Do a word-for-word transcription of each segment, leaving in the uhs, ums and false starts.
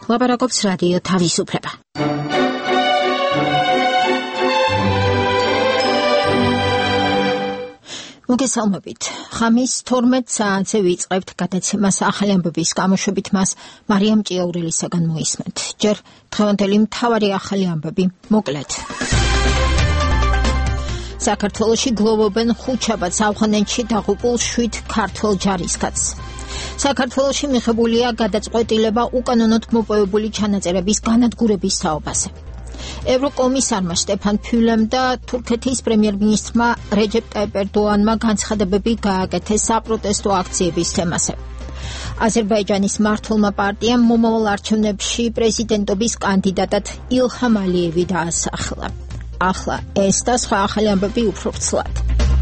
ლაპარაკობს რადიო თავისუფლება. მოგესალმებით. ხამის თორმეტ საათზე ვიწყებთ გადაცემას ახალი ამბების გამოშვებით მას მარიამ ჭიაურელისაგან მოისმენთ. ჯერ დღევანდელი მთავარი ახალი ამბები მოკლედ. საქართველოში გლოვობენ ხუთშაბათს ავღანეთში დაღუპულ შვიდ ქართველ ჯარისკაცს. საქართველოში მიღებულია გადაწყვეტილება უკანონოდ მოპოვებული ჩანაწერების განადგურების თაობაზე. ევროკომისარმა შტეფან ფიულემ და თურქეთის პრემიერ-მინისტრმა რეჯეპ ტაიპ ერდოანმა განცხადებები გააკეთეს საპროტესტო აქციების თემაზე. აზერბაიჯანის მმართველმა პარტიამ მომავალ არჩევნებში პრეზიდენტობის კანდიდატად ილჰამ ალიევი დაასახელა. ახლა ეს და სხვა ახალი ამბები უფრო ვრცლად.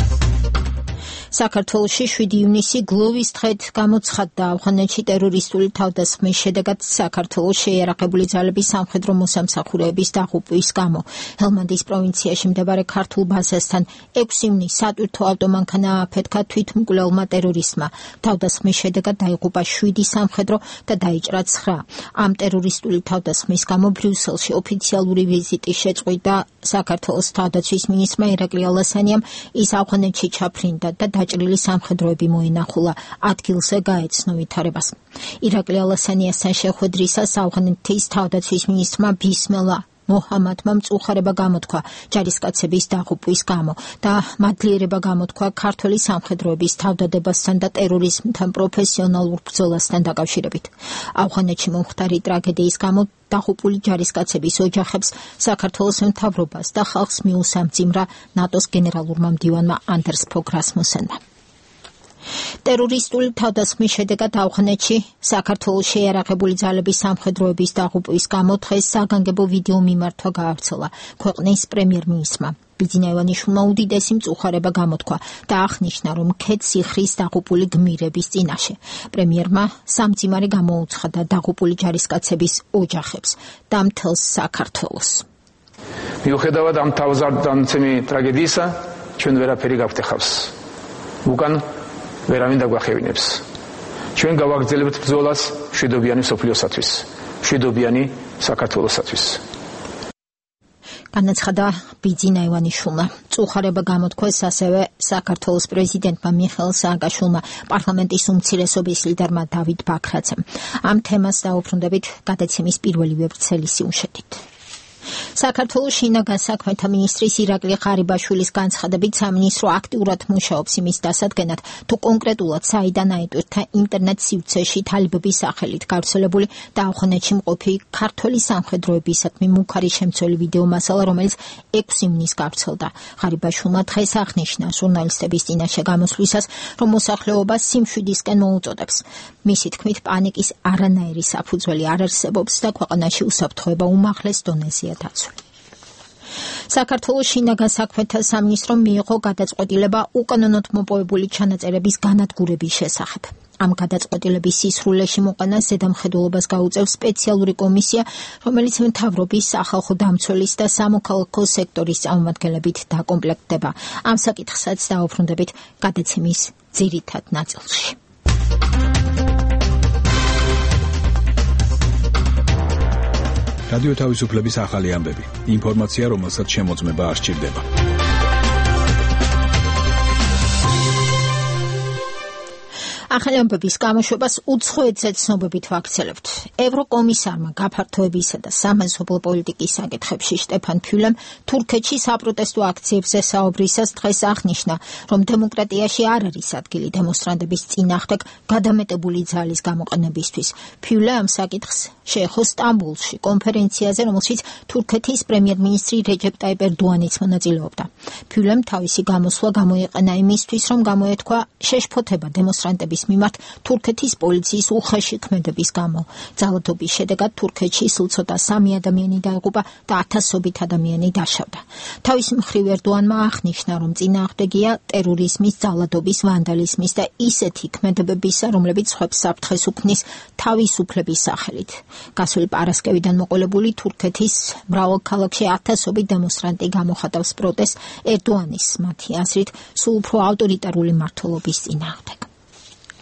საქართველოში შვიდი ივნისი გლოვის დღედ გამოცხადდა ავღანეთში ტერორისტული თავდასხმის შედეგად საქართველოს შეიარაღებული ძალების სამხედრო მოსამსახურეების დაღუპვის გამო. ჰელმანდის პროვინციაში მდებარე ქართულ ბაზასთან ექვსი ივნის სატვირთო ავტომანქანა ააფეთქა თვითმკვლელმა ტერორისტმა. თავდასხმის შედეგად დაიღუპა შვიდი სამხედრო და დაიჭრა ცხრა. ამ ტერორისტული თავდასხმის გამო ბრიუსელში ოფიციალური ვიზიტი შეწყვიტა საქართველოს თავდაცვის მინისტრმა ირაკლი ალასანიამ. ის ავღანეთში ჩაფრინდა და დაჭრილი სამხედროები მოინახულა. ადგილზე გაეცნო ვითარებას. ირაკლი ალასანიასთან შეხვედრისას ავღანეთის თავდაცვის მინისტრმა ბისმელა მოჰამადმა მწუხარება გამოთქვა ჯარისკაცების დაღუპვის გამო და მადლიერება გამოთქვა ქართველი სამხედროების თავდადებასთან და ტერორიზმთან პროფესიონალურ ბრძოლასთან დაკავშირებით. ავღანეთში მომხდარი ტრაგედიის გამო დაღუპული ჯარისკაცების ოჯახებს საქართველოს მთავრობას და ხალხს მიუსამძიმრა ნატოს გენერალურმა მდივანმა ანდერს ფოგ რასმუსენმა. ტერორისტული თავდასხმის შედეგად ავღანეთში საქართველოს შეიარაღებული ძალების სამხედროების დაღუპვის გამო დღეს საგანგებო ვიდეო მიმართვა გაავრცელა ქვეყნის პრემიერ-მინისტრმა. ბიძინა ივანიშვილმა უდიდესი მწუხარება გამოთქვა და აღნიშნა, რომ ქედს იხრის დაღუპული გმირების წინაშე. პრემიერმა სამძიმარი გამოუცხადა დაღუპული ჯარისკაცების ოჯახებს და მთელს საქართველოს. მიუხედავად ამ თავზარდამცემი ტრაგედიისა, ჩვენ ვერაფერი გავხდეხავს. უკან ვერავინ დაგვახევინებს. ჩვენ გავაგრძელებთ ბრძოლას მშვიდობიანი სოფლიოსათვის, მშვიდობიანი საქართველოსათვის. განაცხადა ბიძინა ივანიშვილმა. მწუხარება გამოთქვეს ასევე საქართველოს პრეზიდენტმა მიხეილ სააკაშვილმა, პარლამენტის უმცირესობის ლიდერმა დავით ბაქრაძემ. ამ თემას დაუბრუნდებით გადაცემის პირველი ვებრცელი სიუჟეტით. საქართველოს შინაგან საქმეთა მინისტრის ირაკლი ღარიბაშვილის განცხადებით სამინისტრო აქტიურად მუშაობს იმის დასადგენად, თუ კონკრეტულად საიდან აიტვირთა ინტერნეტ სივრცეში თალიბების სახელით გავრცელებული და ავღანეთში მყოფი ქართველი სამხედროებისადმი მუქარი შემცველი ვიდეო მასალა, რომელიც ექვსი ივნის გავრცელდა. ღარიბაშვილმა დღეს აღნიშნა ჟურნალისტების წინაშე გამოსვლისას, რომ მოსახლეობას სიმშვიდისკენ მოუწოდებს. მისი თქმით, პანიკის არანაირი საფუძველი არ არსებობს და ქვეყანაში უსაფრთხოება უმაღლეს დონეზეა დაცული. საქართველოს შინაგან საქმეთა სამინისტრომ მიიღო გადაწყვეტილება უკანონოდ მოპოვებული ჩანაწერების განადგურების შესახებ. ამ გადაწყვეტილების სისრულეში მოყანას ზედამხედველობას გაუწევს სპეციალური კომისია, რომელიც მთავრობის, სახალხო დამცველის და სამოქალაქო სექტორის წარმომადგენლებით დაკომპლექტდება. ამ საკითხსაც დაუბრუნდებით გადაცემის ძირითად ნაწილში. რადიო თავისუფლების ახალი ამბები. ინფორმაცია, რომელსაც შემოწმება არ სჭირდება. ახალი ამბების გამოშვებას უცხოეთზე ცნობებით ვაქცელებთ. ევროკომისარმა გაფართოებისა და სამეზობლო პოლიტიკის საკითხებში შტეფან ფიულემ თურქეთში საპროტესტო აქციებზე საუბრისას დღეს აღნიშნა, რომ დემოკრატიაში არ არის ადგილი დემონსტრანტების წინააღმდეგ გადამეტებული ძალის გამოყენებისთვის. ფიულე ამ საკითხს შეეხო სტამბულში კონფერენციაზე, რომელშიც თურქეთის პრემიერ-მინისტრი რეჯეპ ტაიპ ერდოანიც მონაწილეობდა. ფიულემ თავისი გამოსვლა გამოიყენა იმისთვის, რომ გამოეთქვა შეშფოთება დემონსტრანტების მიმართ თურქეთის პოლიციის უხეში ქმედების გამო. ძალადობის შედეგად თურქეთში სულ ცოტა სამი ადამიანი დაიღუპა და ათასობით ადამიანი დაშავდა. თავის მხრივ ერდოანმა აღნიშნა, რომ წინააღმდეგია ტერორიზმის, ძალადობის, ვანდალიზმის და ისეთი ქმედებებისა, რომლებიც სხვებს საფრთხეს უქმნის თავისუფლების სახელით. გასული პარასკევიდან მოყოლებული თურქეთის მრავალ ქალაქში ათასობით დემონსტრანტი გამოხატავს პროტესტს ერდოანის მათი აზრით სულ უფრო ავტორიტარული მმართველობის წინააღმდეგ.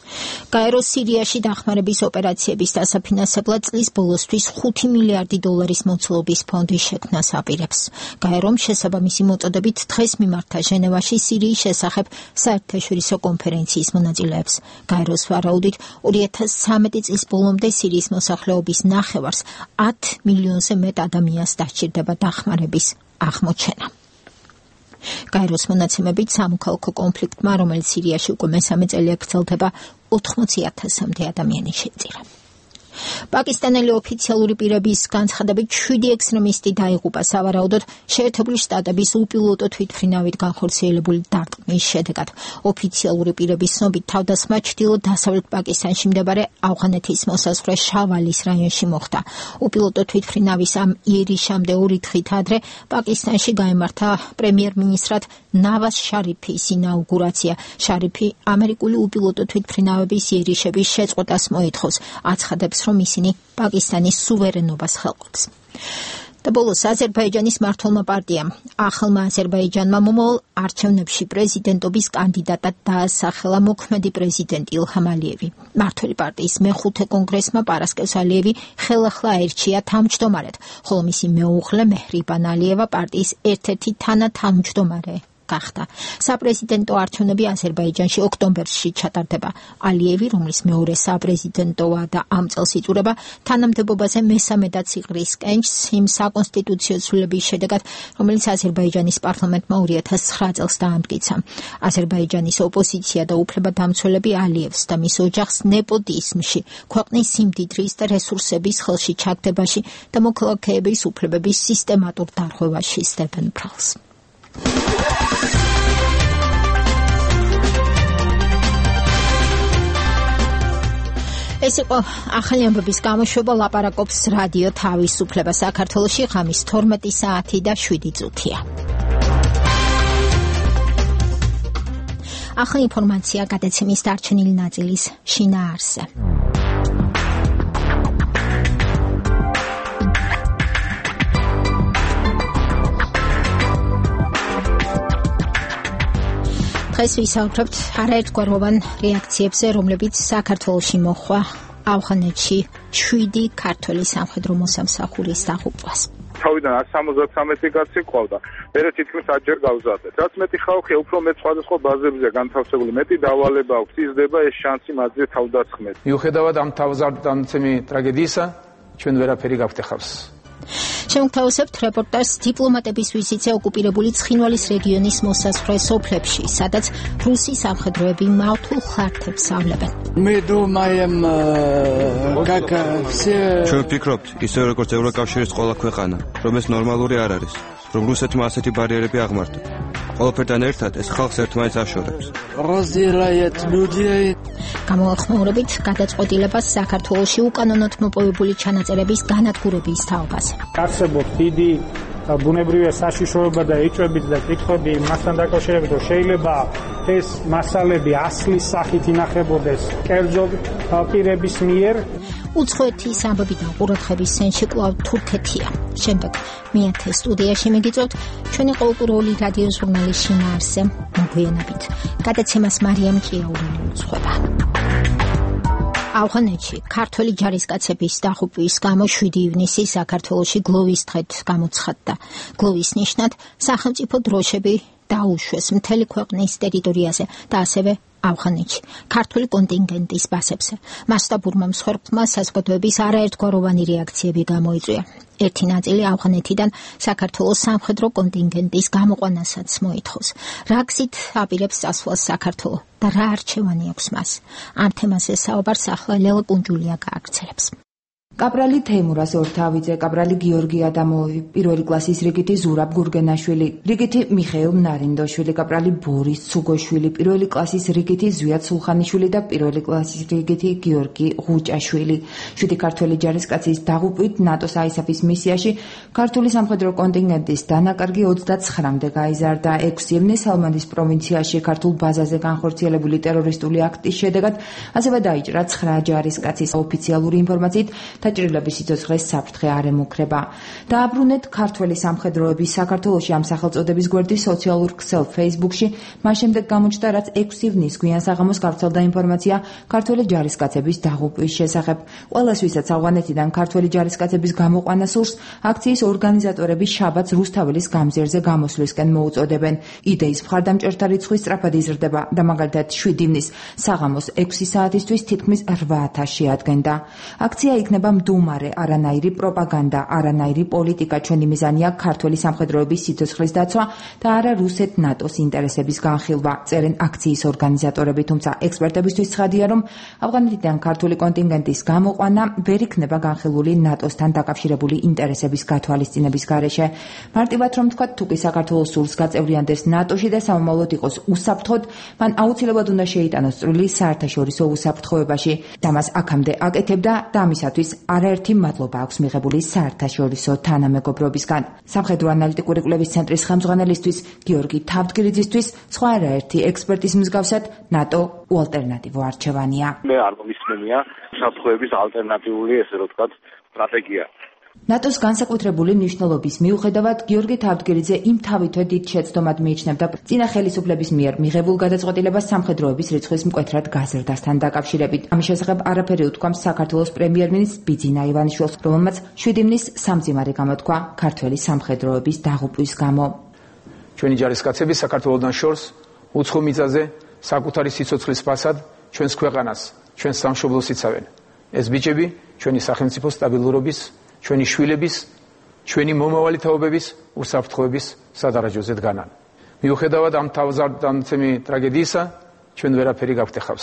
გაეროს სირიაში დახმარების ოპერაციების დასაფინანსებლად წლის ბოლოსთვის ხუთი მილიარდი დოლარის მოცულობის ფონდი შექმნას აპირებს. გაერომ შესაბამისი მოწოდებით დღეს მიმართა ჟენევაში სირიის შესახებ საერთაშორისო კონფერენციის მონაწილეებს. გაეროს ვარაუდით ორი ათას ცხრამეტი წლის ბოლომდე სირიის მოსახლეობის ნახევარს ათ მილიონზე მეტ ადამიანს დასჭირდება დახმარების აღმოჩენა. გაეროს მონაცემებით სამოქალაქო კონფლიქტმა, რომელიც სირიაში უკვე მესამე წელია გრძელდება, ოთხმოცი ათასამდე ადამიანი შეწირა. პაკისტანელი ოფიციალური პირების განცხადებით შვიდი ექსტრემისტი დაიღუპა სავარაუდოდ შეერთებული შტატების უპილოტო თვითმფრინავით განხორციელებული დარტყმის შედეგად. ოფიციალური პირების ცნობით თავდასხმა ჩრდილო-დასავლეთ პაკისტანში მდებარე ავღანეთის მოსაზღვრე შავალის რაიონში მოხდა. უპილოტო თვითმფრინავის ამ იერიშამდე ორი დღით ადრე პაკისტანში გაემართა პრემიერ-მინისტრად ნავაზ შარიფის ინაუგურაცია. შარიფი ამერიკული უპილოტო თვითმფრინავების იერიშების შეწყვეტას მოითხოვს, აცხადებს, რომ ისინი პაკისტანის სუვერენობას ხელყოფს. და ბოლოს აზერბაიჯანის მმართველმა პარტიამ ახალმა აზერბაიჯანმა მომავალ არჩევნებში პრეზიდენტობის კანდიდატად დაასახელა მოქმედი პრეზიდენტი ილჰამ ალიევი. მმართველი პარტიის მეხუთე კონგრესმა პარასკევს ალიევი ხელახლა აირჩია თავმჯდომარედ, ხოლო მისი მეუღლე მეჰრიბან ალიევა პარტიის ერთ-ერთი თანათავმჯდომარე გახდა. საპრეზიდენტო არჩევნები აზერბაიჯანში ოქტომბერში ჩატარდება. ალიევი, რომლის მეორე საპრეზიდენტოა და ამ წელს იწურება, თანამდებობაზე მესამედაც იყრის კენჭს იმ საკონსტიტუციო ცვლილების შედეგად, რომელიც აზერბაიჯანის პარლამენტმა ორი ათას ცხრა წელს დაამტკიცა. აზერბაიჯანის ოპოზიცია და უფლებადამცველები ალიევს და მის ოჯახს ნეპოტიზმში, ქვეყნის სიმდიდრის და რესურსების ხელში ჩაგდებაში და მოქალაქეების უფლებების სისტემატურ დარღვევაში სდებენ ბრალს. ეს იყო ახალი ამბების გამოშვება, ლაპარაკობს რადიო თავისუფლება საქართველოში, ღამის თორმეტი საათი და შვიდი წუთია. ახალი ინფორმაცია გადაცემის დარჩენილი ნაწილის შინაარსზე. დღეს ვისაუბრებთ არაერთგვაროვან რეაქციებზე, რომლებიც საქართველოში მოხდა ავღანეთში შვიდი ქართველი სამხედრო მოსამსახურის დაღუპვას. თავიდან ათს სამოცდათვრამეტი კაცი ყავდა. მერე თითქმის ათჯერ გავზარდეთ. რაც მეტი ხალხია, უფრო მეტ სხვადასხვა ბაზებზეა განთავსებული, მეტი დავალება აქვს, იზრდება ეს შანსი მათზე თავდასხმეთ. მიუხედავად ამ თავზარდამცემი ტრაგედიისა, ჩვენ ვერაფერი გავხდეხავს. შემოგთავაზებთ რეპორტაჟს დიპლომატების ვიზიტზე ოკუპირებული ცხინვალის რეგიონის მოსაზღვრე სოფლებში, სადაც რუსი სამხედროები მავთულ ხართებს ავლებენ. მე думаем, как все ჩვენ ვფიქრობთ, ისე როგორც ევროკავშირის ყველა ქვეყანა, რომ ეს ნორმალური არ არის, რომ რუსეთმა ასეთი ბარიერები აღმართა. ყველაფერთან ერთად ეს ხალხს ერთმანეთს აშორებს. разделяет людей. გამოახმაურებით გადაწყვეტილებას საქართველოში უკანონოდ მოპოვებული ჩანაწერების განადგურების თაობაზე. არსებობს დიდი ბუნებრივი საშიშროება და ეჭვებით და კითხვები მასთან დაკავშირებით, რომ შეიძლება ეს მასალები ასლის სახით ინახებოდეს კერძო პირების მიერ. უცხოეთის ამბები და ყურადღების ცენტრში კვლავ თურქეთია. შემდეგ მეათე სტუდიაში მიგიწევთ ჩვენი ყოველკვირეული რადიო ჟურნალის შინაარსზე მოგვიანებით. გადაცემას მარიამ ჭიაურელი უძღვება. ავღანეთში ქართველი ჯარისკაცების დაღუპვის გამო შვიდი ივნისი საქართველოში გლოვის დღედ გამოცხადდა. გლოვის ნიშნად სახელმწიფო დროშები დაუშვეს მთელი ქვეყნის ტერიტორიაზე და ასევე ავღანეთში ქართული კონტინგენტის ბაზებზე. მასშტაბურმა მსხვერპლმა საზოგადოების არაერთგვაროვანი რეაქციები გამოიწვია. ერთი ნაწილი ავღანეთიდან საქართველოს სამხედრო კონტინგენტის გამოყვანასაც მოითხოვს. რა გზით აპირებს წასვლას საქართველო და რა არჩევანი აქვს მას? ამ თემაზე საუბარს ახლა ლელა კუნჯულია გააგრძელებს. კაპრალი თეიმურაზ ორთავიძე, კაპრალი გიორგი ადამოვი, პირველი კლასის რიგითი ზურაბ გურგენაშვილი, რიგითი მიხეილ ნარინდოშვილი, კაპრალი ბორის ცუგოშვილი, პირველი კლასის რიგითი ზვიად სულხანიშვილი და პირველი კლასის რიგითი გიორგი ღუჭაშვილი. შვიდი ქართველი ჯარისკაცის დაღუპვით ნატოს აისაფის მისიაში ქართული სამხედრო კონტინგენტის დანაკარგი ოცდაცხრამდე გაიზარდა. ექვსი ივნისს ჰელმანდის პროვინციაში ქართულ ბაზაზე განხორციელებული ტერორისტული აქტის შედეგად ასევე დაიჭრა ცხრა ჯარისკაცის. ოფიციალური ინფორმაციით ხეჭრილების სიცოცხლეს საფრთხე არ ემუქრება. დააბრუნეთ ქართველი სამხედროების საქართველოში ამ სახელწოდების გვერდი სოციალურ ქსელ Facebook-ში, მას შემდეგ გამოჩნდა, რაც ექვსი ივნის გვიან საღამოს გავრცელდა ინფორმაცია ქართველი ჯარისკაცების დაღუპვის შესახებ. ყველას, ვისაც ავღანეთიდან ქართველი ჯარისკაცების გამოყვანა სურს, აქციის ორგანიზატორები შაბათს რუსთაველის გამზირზე გამოსვლისკენ მოუწოდებენ. იდეის მხარდამჭერთა რიცხვი სწრაფად იზრდება და მაგალითად შვიდი ივნის საღამოს ექვსი საათისთვის თითქმის რვა ათასი ადგენდა. აქცია იქნება მდუმარე, არანაირი პროპაგანდა, არანაირი პოლიტიკა. ჩვენი მიზანია ქართველი სამხედროების სიცოცხლის დაცვა და არა რუსეთ ნატოს ინტერესების განხილვა, წერენ აქციის ორგანიზატორები, თუმცა ექსპერტებისთვის ცხადია, რომ ავღანეთიდან ქართული კონტინგენტის გამოყვანა ვერ იქნება განხილული ნატოსთან დაკავშირებული ინტერესების გათვალისწინების გარეშე. მარტივად რომ თქვა, თუ კი საქართველოს სურს გაწევრიანდეს ნატოში და სამომავლოდ იყოს უსაფრთხოდ, მან აუცილებლად უნდა შეიტანოს წვლილი საერთაშორისო უსაფრთხოებაში და მას აქამდე აკეთებდა და ამისათვის არაერთი მადლობა აქვს მიღებული საერთაშორისო თანამეგობრობისგან. სამხედრო ანალიტიკური კვლევის ცენტრის ხელმძღვანელისთვის გიორგი თავდგირიძისთვის სხვა არაერთი ექსპერტის მსგავსად ნატო უალტერნატივო არჩევანია. მე არ მომისმენია უსაფრთხოების ალტერნატიული, ესე რომ ვთქვათ, სტრატეგია. ნატოს განსაკუთრებული მნიშვნელობის მიუხედავად გიორგი თავდგირიძე იმ თავითვე დიდ შეცდომად მიიჩნევდა წინა ხელისუფლების მიერ მიღებულ გადაწყვეტილებას სამხედროების რიცხვის მკვეთრად გაზრდასთან დაკავშირებით. ამის შესახებ არაფერი უთქვამს საქართველოს პრემიერ-მინისტრ ბიძინა ივანიშვილს, რომელმაც შვიდი ივნის სამძიმარი გამოთქვა ქართველი სამხედროების დაღუპვის გამო. ჩვენი ჯარისკაცები საქართველოსთან შორს უცხო მიწაზე საკუთარი სიცოცხლის ფასად ჩვენს ქვეყანას, ჩვენს სამშობლოს იცავენ. ეს ბიჭები ჩვენი სახელმწიფო სტაბილურობის, ჩვენი შვილების, ჩვენი მომავალი თაობების უსაფრთხოების სადარაჯოზე დგანან. მიუხედავად ამ თავზარდამცემი ტრაგედიისა, ჩვენ ვერაფერი გავხდეხავს.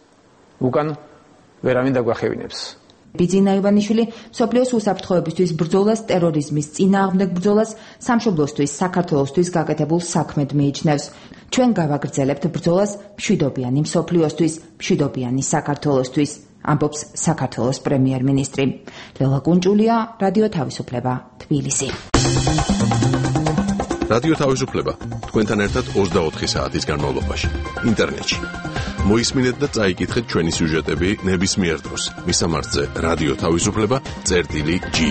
უკან ვერავინ დაგვახევინებს. ბიძინა ივანიშვილი მსოფლიოს უსაფრთხოებისთვის ბრძოლას, ტერორიზმის წინააღმდეგ ბრძოლას, სამშობლოსთვის, საქართველოსთვის გაკეთებულ საქმედ მიიჩნევს. ჩვენ გავაგრძელებთ ბრძოლას მშვიდობიანი მსოფლიოსთვის, მშვიდობიანი საქართველოსთვის, ამბობს საქართველოს პრემიერ-მინისტრი. ლელა კუნჭულია, რადიო თავისუფლება, თბილისი. რადიო თავისუფლება თქვენთან ერთად ოცდაოთხი საათის განმავლობაში ინტერნეტში. მოისმინეთ და წაიკითხეთ ჩვენი სიუჟეტები ნებისმიერ დროს. მისამართზე რადიო თავისუფლება წერტილი ჯი.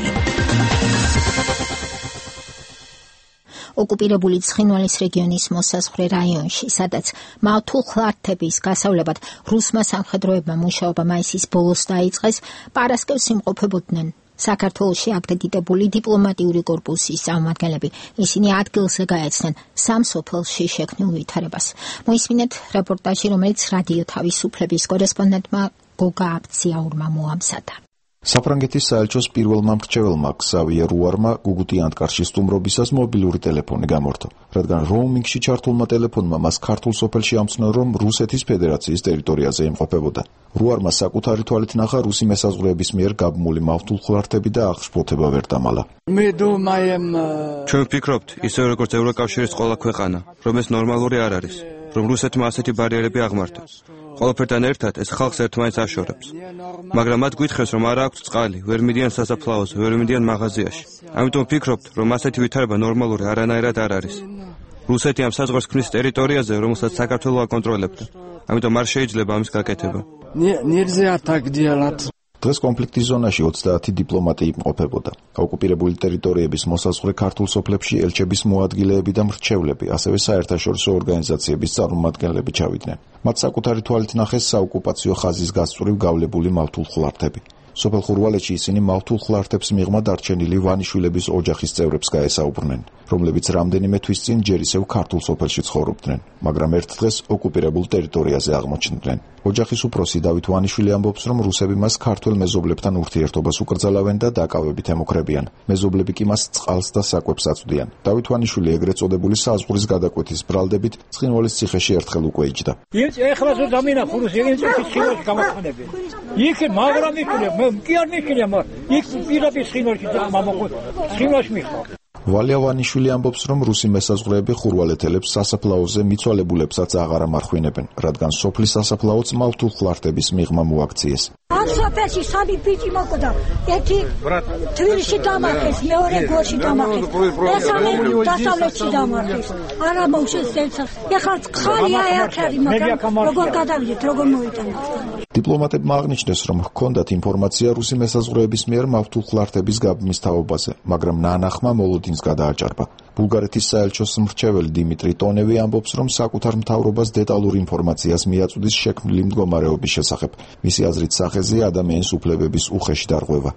ოკუპირებული ცხინვალის რეგიონის მოსაზღვრე რაიონში, სადაც მავთულხლართების გასავლებად რუსმა სამხედროებმა მუშაობა მაისის ბოლოს დაიწყეს, პარასკევს იმყოფებოდნენ საქართველოში აკრედიტებული დიპლომატიური კორპუსის წარმომადგენლები. ისინი ადგილზე გაეცნენ სამ სოფელში შექმნილ ვითარებას. მოისმინეთ რეპორტაჟი, რომელიც რადიო თავისუფლების კორესპონდენტმა გოგა აბციაურმა მოამზადა. საფრანგეთის საელჩოს პირველმა მრჩეველმა ქსავიე რუარმა გუგუტი ანტკარში სტუმრობისას მობილური ტელეფონი გამორთო, რადგან როუმინგში ჩართულმა ტელეფონმა მას ქართულ სოფელში ამცნო, რომ რუსეთის ფედერაციის ტერიტორიაზე იმყოფებოდა. რუარმა საკუთარი თვალით ნახა რუსი მესაზღვრეების მიერ გაბმული მავთულხლართები და აღშფოთება ვერ დამალა. ჩვენ ვფიქრობთ, ისევე როგორც ევროკავშირის ყველა ქვეყანა, რომ ეს ნორმალური არ არის, რომ რუსეთმა ასეთი ბარიერები აღმართა. ყველაფერთან ერთად ეს ხალხს ერთმანეთს აშორებს. მაგრამ მათ გვითხრეს, რომ არ აქვს წყალი, ვერ მიდიან სასაფლაოზე, ვერ მიდიან მაღაზიაში. ამიტომ ვფიქრობთ, რომ ასეთი ვითარება ნორმალური არანაირად არ არის. რუსეთი ამ საზღვარს ქმნის ტერიტორიაზე, რომელსაც საქართველო აკონტროლებდა. ამიტომ არ შეიძლება ამის გაკეთება. დღეს კონფლიქტის ზონაში ოცდაათი დიპლომატი იმყოფებოდა. ოკუპირებული ტერიტორიების მოსაზღვრე ქართულ სოფლებში ელჩების მოადგილეები და მრჩევლები, ასევე საერთაშორისო ორგანიზაციების წარმომადგენლები ჩავიდნენ. მათ საკუთარი თვალით ნახეს საოკუპაციო ხაზის გასწვრივ გავლებული მავთულხლართები. სოფელ ხურვალეთში ისინი მავთულხლართებს მიღმა დარჩენილი ვანიშვილების ოჯახის წევრებს გაესაუბრნენ, რომლებიც რამდენიმე თვის წინ ჯერ ისევ ქართულ სოფელში ცხოვრობდნენ, მაგრამ ერთ დღეს ოკუპირებულ ტერიტორიაზე აღმოჩნდნენ. ოჯახის უფროსი დავით ვანიშვილი ამბობს, რომ რუსები მას ქართველ მეზობლებთან ურთიერთობას უკრძალავენ და დაკავებით ემუქრებიან. მეზობლები კი მას წყალს და საკვებს აწვდიან. დავით ვანიშვილი ეგრეთ წოდებული საზღვრის გადაკვეთის ბრალდებით ცხინვალის ციხეში ერთხელ უკვე იჯდა. ეხლა ზო დამინახო რუსი ეგრეთ ციხეში გამოხანებენ. იქ მაგრამ იქნებ კი არ მიქნია, მაგრამ იქ პირდაპირ ცხინვალში დამამოყო. ცხინვალში მიხო. ვალია ვანიშვილი ამბობს, რომ რუსი მესაზღვრეები ხურვალეთელებს სასაფლაოზე მიცვალებულებსაც აღარ ამარხვინებენ, რადგან სოფლის სასაფლაოც მავთულხლართების მიღმა მოაქციეს. სოფელში სამი ბიჭი მოკვდა. ერთი თბილისში დამარხეს, მეორე გორში დამარხეს. მესამე დასავლეთში დამარხეს. არა მოუშვეს. ეხლა ხალი აერთარი, მაგრამ როგორ გადავიდეთ, როგორ მოვიტანოთ? დიპლომატებმა აღნიშნეს, რომ ჰქონდათ ინფორმაცია რუსი მესაზღვრეების მიერ მავთულ ხლარტების გაბმის თაობაზე, მაგრამ ნანახმა მოლოდინს გადააჭარბა. ბულგარეთის საელჩოს მრჩეველი დიმიტრი ტონევი ამბობს, რომ საკუთარ მთავრობას დეტალურ ინფორმაციას მიაწვდის შექმნილი მდგომარეობის შესახებ. მისი აზრით სახეზია ადამიანის უფლებების უხეში დარღვევა.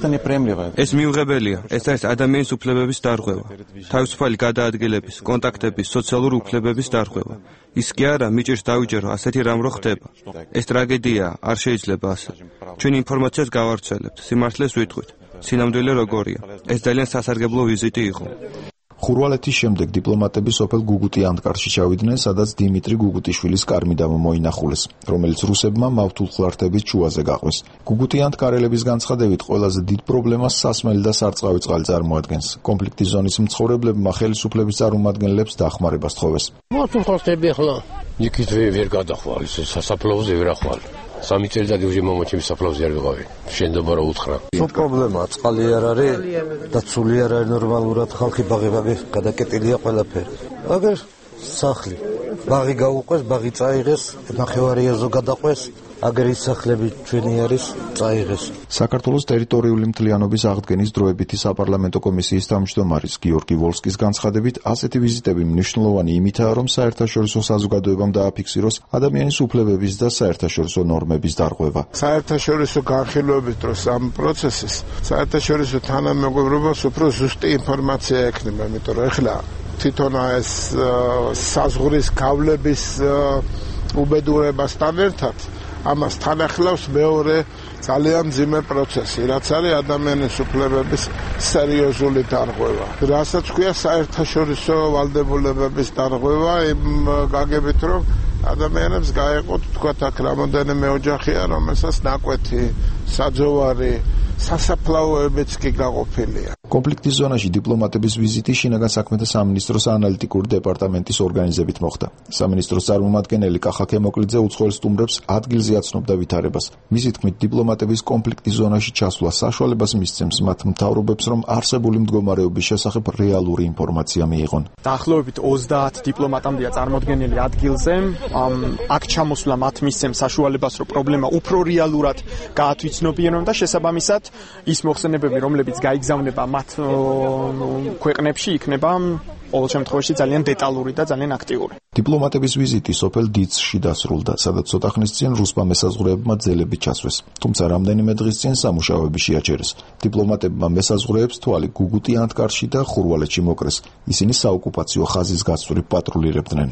ეს მიუღებელია, ეს არის ადამიანის უფლებების დარღვევა. თავისუფალი გადაადგილების, კონტაქტების, სოციალური უფლებების დარღვევა. ის კი არა, მიჭირს დავიჯერო, ასეთი რამ რო ხდება. ეს ტრაგედია, არ შეიძლება ასე. ჩვენ ინფორმაციას გავავრცელებთ, სიმართლეს ვიტყვით. სინამდვილე როგორია. ეს ძალიან სასარგებლო ვიზიტი იყო. ხურვალეთის შემდეგ დიპლომატები სოფელ გუგუტი-ანტკარში ჩავიდნენ, სადაც დიმიტრი გუგუტიშვილის კარ-მიდამო მოინახულეს, რომელიც რუსებმა მავთულ ხლარტების ჩუაზე გაყვეს. გუგუტი-ანტკარელების განცხადებით, ყველაზე დიდ პრობლემას სასმელი და სარწყავი წყალი წარმოადგენს. კონფლიქტის ზონის მცხოვრებლებმა ხელისუფლების წარმომადგენლებს დახმარება სთხოვეს. მავთულ ხლარტები ახლა იქით ვერ გადახვალ, სასაფლაოზე ვერ ახვალ. სამი წელიწადი უჟე მომოჩი საფლავზე არ ვიყავი. შენდობა რა უთხრა. სულ პრობლემაა, წყალი არ არის, დაცული არ არის ნორმალურად, ხალხი ბაღი-ბაღი გადაკეტილია ყველაფერი. აგერ სახლი. ბაღი გაუყვეს, ბაღი წაიღეს, ნახევარი ეზო გადაყვეს. აგერ ის სახლები ჩვენი არის, წაიღეს. საქართველოს ტერიტორიული მთლიანობის აღდგენის დროებითი საპარლამენტო კომისიის თავმჯდომარის გიორგი ვოლსკის განცხადებით, ასეთი ვიზიტები მნიშვნელოვანი იმითაა, რომ საერთაშორისო საზოგადოებამ დააფიქსიროს ადამიანის უფლებების და საერთაშორისო ნორმების დარღვევა. საერთაშორისო განხილვების დროს ამ პროცესის საერთაშორისო თანამეგობრობას უფრო ზუსტი ინფორმაცია ექნება, იმიტომ რომ ეხლა თვითონ ეს საზღვრის გავლების უბედურებასთან ერთად ამას თან ახლავს მეორე ძალიან მძიმე პროცესი, რაც არის ადამიანის უფლებების სერიოზული დარღვევა. რასაც ქვია საერთაშორისო ვალდებულებების დარღვევა, იმ გაგებით, რომ ადამიანებს გაეყოთ, თქვათ, აქ რამოდენიმე ოჯახია, რომელსაც ნაკვეთი, საძოვარი, სასაფლაოებიც კი გაყოფილია. კონფლიქტის ზონაში დიპლომატების ვიზიტი შინაგან საქმეთა სამინისტროს ანალიტიკური დეპარტამენტის ორგანიზებით მოხდა. სამინისტროს წარმომადგენელი კახა ქემოკლიძე უცხოელ სტუმრებს ადგილზე აცნობდა ვითარებას. მისი თქმით, დიპლომატების კონფლიქტის ზონაში ჩასვლა საშუალებას მისცემს მათ მთავრობებს, რომ არსებული მდგომარეობის შესახებ რეალური ინფორმაცია მიიღონ. დაახლოებით ოცდაათ დიპლომატამდეა წარმოდგენილი ადგილზე. აქ ჩამოსვლა მათ მისცემს საშუალებას, რომ პრობლემა უფრო რეალურად გაათვითცნობიერონ და შესაბამისად ის მოხსენებები, რომლებიც გაიგზავნება მათ ქვეყნებში, იქნება ყოველ შემთხვევაში ძალიან დეტალური და ძალიან აქტიური. დიპლომატების ვიზიტი სოფელ დიცში დასრულდა, სადაც ცოტა ხნის წინ რუსმა მესაზღვრეებმა ძელები ჩასვეს. თუმცა რამდენიმე დღის წინ სამუშაოები შეაჩერეს. დიპლომატებმა მესაზღვრეებს თვალი გუგუტი-ანტკარში და ხურვალეთში მოკრეს. ისინი საოკუპაციო ხაზის გასწვრივ პატრულირებდნენ.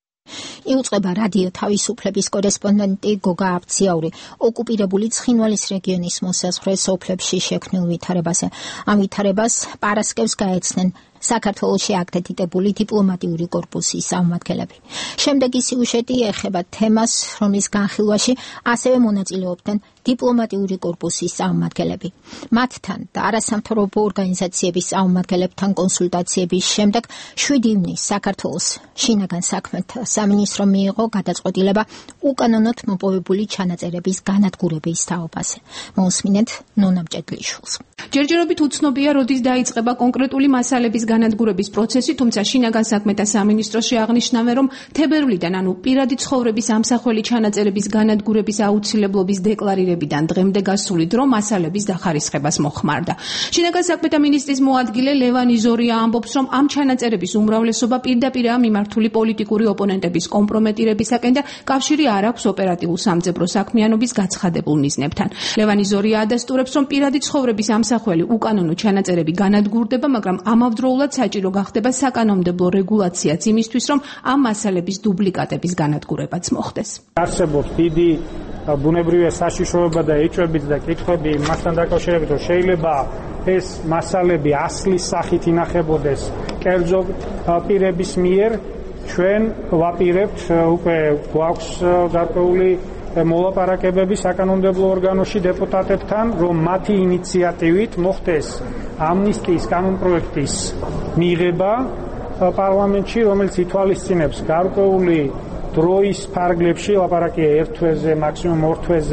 იუწყება რადიო თავისუფლების კორესპონდენტი გოგა აბციაური ოკუპირებული ცხინვალის რეგიონის მოსაზღვრე სოფლებში შექმნილ ვითარებაზე. ამ ვითარებას პარასკევს გაეცნენ საქართველოში აკრედიტებული დიპლომატიური კორპუსის წარმომადგენლები. შემდეგი სიუჟეტი ეხება თემას, რომლის განხილვაში ასევე მონაწილეობდნენ დიპლომატიური კორპუსის წარმომადგენლები. მათთან და არასამთავრობო ორგანიზაციების წარმომადგენლებთან კონსულტაციების შემდეგ შვიდი ივნისს საქართველოს შინაგან საქმეთა სამინისტრომ მიიღო გადაწყვეტილება უკანონოდ მოპოვებული ჩანაწერების განადგურების თაობაზე. მოусმინეთ ნონა მჭედლიშვილს. ჯერჯერობით უცნობია, როდის დაიწყება კონკრეტული მასალების განადგურების პროცესი, თუმცა შინაგან საქმეთა სამინისტროში აღნიშნავენ, რომ თებერვლიდან, ანუ პირადი ცხოვრების ამსახველი ჩანაწერების განადგურების აუცილებლობის დეკლარირებიდან დღემდე გასული დრო მასალების დახარისხებას მოხმარდა. შინაგან საქმეთა მინისტრის მოადგილე ლევან იზორია ამბობს, რომ ამ ჩანაწერების უმრავლესობა პირდაპირაა მიმართული პოლიტიკური ოპონენტების კომპრომეტირებისაკენ და კავშირი არ აქვს ოპერატიულ სამძებრო საქმიანობის გაცხადებულ მიზნებთან. ლევან იზორია ადასტურებს, რომ პირადი ცხოვრების ამსახველი უკანონო ჩანაწერები განადგურდება, მაგრამ ამავდროულად საჭირო გახდება საკანონმდებლო რეგულაციაც იმისთვის, რომ ამ მასალების დუბლიკატების განადგურებაც მოხდეს. არსებობს დიდი ბუნებრივი საშიშროება და ეჭვებიც და კითხვები მასთან დაკავშირებით, რომ შეიძლება ეს მასალები ასლის სახით ინახებოდეს კერძო პირების მიერ. ჩვენ ვაპირებთ, უკვე გვაქვს გარკვეული მოლაპარაკებები საკანონმდებლო ორგანოში დეპუტატებთან, რომ მათი ინიციატივით მოხდეს ამნისტიის კანონპროექტის მიღება პარლამენტში, რომელიც ითვალისწინებს გარკვეული დროის ფარგლებში, ლაპარაკია ერთ თვეზე, მაქსიმუმ ორ თვეზე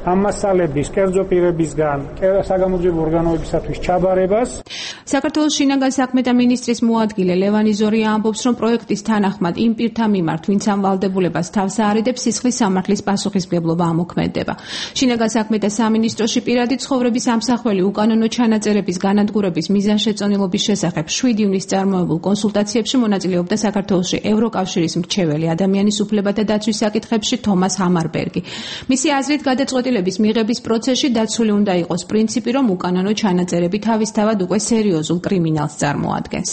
ამ მასალების კერძო პირებისგან საგამოძიებო ორგანოებისათვის ჩაბარებას. საქართველოს შინაგან საქმეთა მინისტრის მოადგილე ლევანი ზორია ამბობს, რომ პროექტის თანახმად იმ პირთა მიმართ, ვინც ამ ვალდებულებას თავს აარიდებს, სისხლის სამართლის პასუხისმგებლობა ამოქმედება. შინაგან საქმეთა სამინისტროში პირადი ცხოვრების ამსახველი უკანონო ჩანაწერების განადგურების მიზანშეწონილობის შესახებ შვიდი ივნის წარმოებულ კონსულტაციებში მონაწილეობდა საქართველოში ევროკავშირის მრჩეველი ადამიანის უფლებათა დაცვის საკითხებში თომას ჰამარბერგი. მისი აზრით, გადაწყვეტილების მიღების პროცესში დაცული უნდა იყოს პრინციპი, რომ უკანონო ჩანაწერები თავისთავად უკვე სერიოზულ კრიმინალს წარმოადგენს.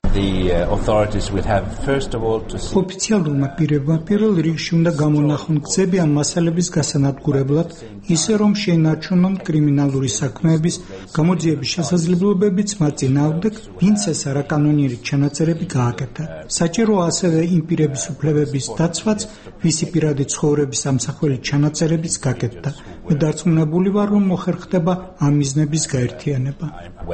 ოფიციალურმა პირებმა პირველ რიგში უნდა გამონახონ გზები ამ მასალების გასანადგურებლად, ისე რომ შეინარჩუნონ კრიმინალური საქმეების გამოძიების შესაძლებლობებიც მათ წინააღმდეგ, ვინც ეს არაკანონიერი ჩანაწერები გააკეთა. საჭიროა ასევე იმ პირების უფლებების დაცვაც, ვისი პირადი ცხოვრების ამსახველი ჩანაწერებიც გაკეთდა. მე დარწმუნებული ვარ, რომ მოხერხდება ამ მიზნების გაერთიანება.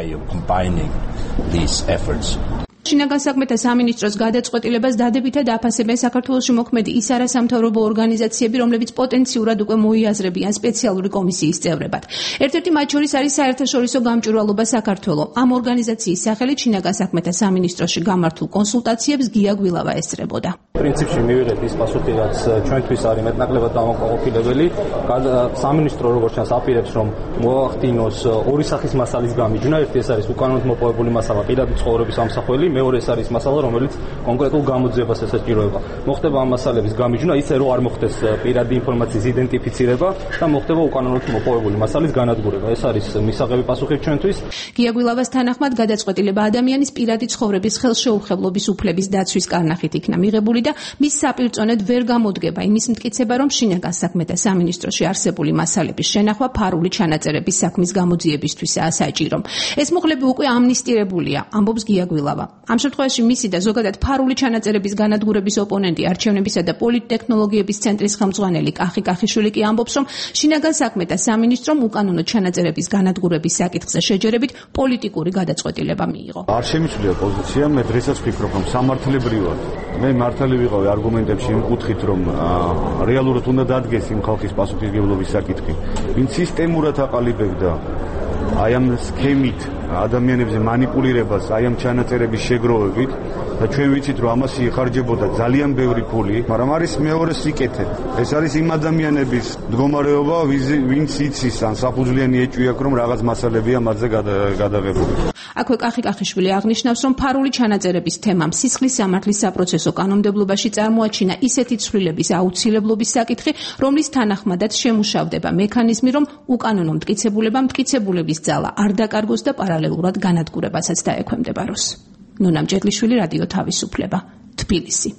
შინაგან საქმეთა სამინისტროს გადაწყვეტილებას დადებითად აფასებენ საქართველოში მოქმედი ის არასამთავრობო ორგანიზაციები, რომლებიც პოტენციურად უკვე მოიაზრებიან სპეციალური კომისიის წევრებად. ერთ-ერთი მათ შორის არის საერთაშორისო გამჭვირვალობა საქართველოს. ამ ორგანიზაციის სახელით შინაგან საქმეთა სამინისტროში გამართულ კონსულტაციებს გია გვილავა ესწრებოდა. პრინციპში მივიღეთ ის პასუხი, რაც ჩვენთვის არის მეტნაკლებად დამაკმაყოფილებელი. სამინისტრო როგორც ჩანს აპირებს, რომ მოახდინოს ორი სახის მასალის გამიჯვნა. ერთი ეს არის უკანონოდ მოპოვებული მასალა, პირადი ცხოვრების ამსახველი, მეორე ეს არის მასალა, რომელიც კონკრეტულ გამოძიებას ესაჭიროება. მოხდება ამ მასალების გამიჯვნა, ისე რომ არ მოხდეს პირადი ინფორმაციის იდენტიფიცირება და მოხდება უკანონოდ მოპოვებული მასალის განადგურება. ეს არის მისაღები პასუხი ჩვენთვის. გია გვილავას თანახმად გადაწყვეტილება ადამიანის პირადი ცხოვრების ხელშეუხებლობის უფლების დაცვის კარნახით იქნა მიღებული და მის საპირწონედ ვერ გამოდგება იმის მტკიცება, რომ შინაგან საქმეთა სამინისტროში არსებული მასალების შენახვა ფარული ჩანაწერების საქმის გამოძიებისთვისაა საჭირო. ეს მუხლები უკვე ამნისტირებულია, ამბობს გია გვილავა. ამ შემთხვევაში მისი და ზოგადად ფარული ჩანაწერების განადგურების ოპონენტი, არჩევნებისა და პოლიტტექნოლოგიების ცენტრის ხელმძღვანელი კახი კახიშვილი კი ამბობს, რომ შინაგან საქმეთა სამინისტრომ უკანონო ჩანაწერების განადგურების საკითხზე შეჯერებით პოლიტიკური გადაწყვეტილება მიიღო. არ შემიძლია პოზიცია, მე დღესაც ვფიქრობ, რომ სამართლებრივად მე მართალი ვიყავი არგუმენტებში იმ კუთხით, რომ რეალურად უნდა დადგეს იმ ხალხის პასუხისმგებლობის საკითხი, ვინც სისტემურად აყალიბებდა აი ამ სქემით ადამიანებზე манипуლირებას, აი ამ ჩანაწერების შეგროვებით და ჩვენ ვიცით, რომ ამას იხარჯებოდა ძალიან ბევრი ფული, მაგრამ არის მეორე სიკეთე. ეს არის იმ ადამიანების მდგომარეობა, ვინც იცის ან საფუძვლიანი ეჭვი აქვს, რომ რაღაც მასალებია მათზე გადაღებული. აქვე კახი კახიშვილი აღნიშნავს, რომ ფარული ჩანაწერების თემამ სისხლის სამართლის საპროცესო კანონმდებლობაში წარმოაჩინა ისეთი ცვლილების აუცილებლობის საკითხი, რომლის თანახმადაც შემუშავდება მექანიზმი, რომ უკანონო მტკიცებულებამ მტკიცებულების ძალა არ დაკარგოს და პარალელურად განადგურებასაც დაექვემდებაროს. ნონა მჭედლიშვილი, რადიო თავისუფლება, თბილისი.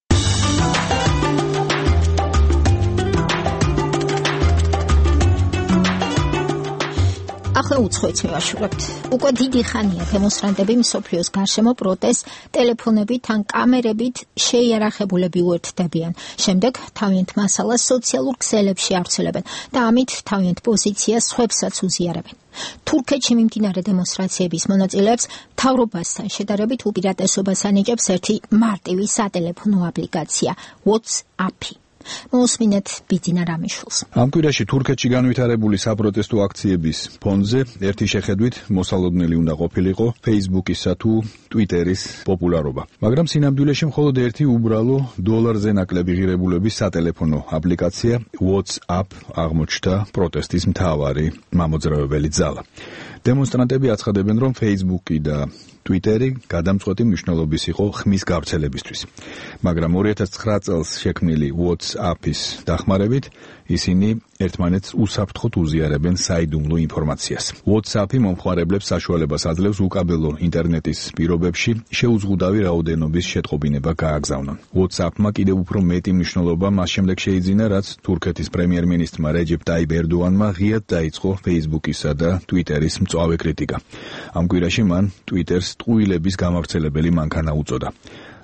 ახლა უცხოეთს მივაშურებთ. უკვე დიდი ხანია დემონსტრანტები მსოფლიოს გარშემო პროტესტ ტელეფონებით ან კამერებით შეიარაღებულები უერთდებიან. შემდეგ თავიანთ მასალას სოციალურ ქსელებში ავრცელებენ და ამით თავიანთ პოზიციას სხვებსაც უზიარებენ. თურქეთში მიმდინარე დემონსტრაციების მონაწილეებს მთავრობასთან შედარებით უპირატესობას ანიჭებს ერთი მარტივი სატელეფონო აპლიკაცია WhatsApp-ი. მოусმინეთ ბიძინა რამიშვილს. ამ კვირაში თურქეთში განვითარებული საპროტესტო აქციების ფონზე ერთი შეხედვით მოსალოდნელი უნდა ყოფილიყო Facebook-ისა თუ Twitter-ის პოპულარობა. მაგრამ სინამდვილეში მხოლოდ ერთი უბრალო დოლარზე ნაკლები ღირებულების სატელეფონო აპლიკაცია WhatsApp აღმოჩნდა პროტესტის მთავარი მამოძრავებელი ძალა. დემონსტრანტები აცხადებენ, რომ Facebook-ი და Twitter-ი გადამწყვეტი მნიშვნელობის იყო ხმის გავრცელებისთვის. მაგრამ ორი ათას ცხრა წელს შექმნილი WhatsApp-ის დახმარებით ისინი ერთმანეთს უსაფრთხოდ უზიარებენ საიდუმლო ინფორმაციას. WhatsApp-ი მომხმარებლებს საშუალებას აძლევს უკაბელო ინტერნეტის პირობებში შეუზღუდავი რაოდენობის შეტყობინება გააგზავნონ. WhatsApp-მა კიდევ უფრო მეტი მნიშვნელობა მას შემდეგ შეიძინა, რაც თურქეთის პრემიერ-მინისტრმა რეჯეპ ტაიპ ერდოანმა ღიად დაიწყო Facebook-ისა და Twitter-ის მწვავე კრიტიკა. ამ კვირაში მან Twitter-ს ტყუილების გამავრცელებელი მანქანა უწოდა.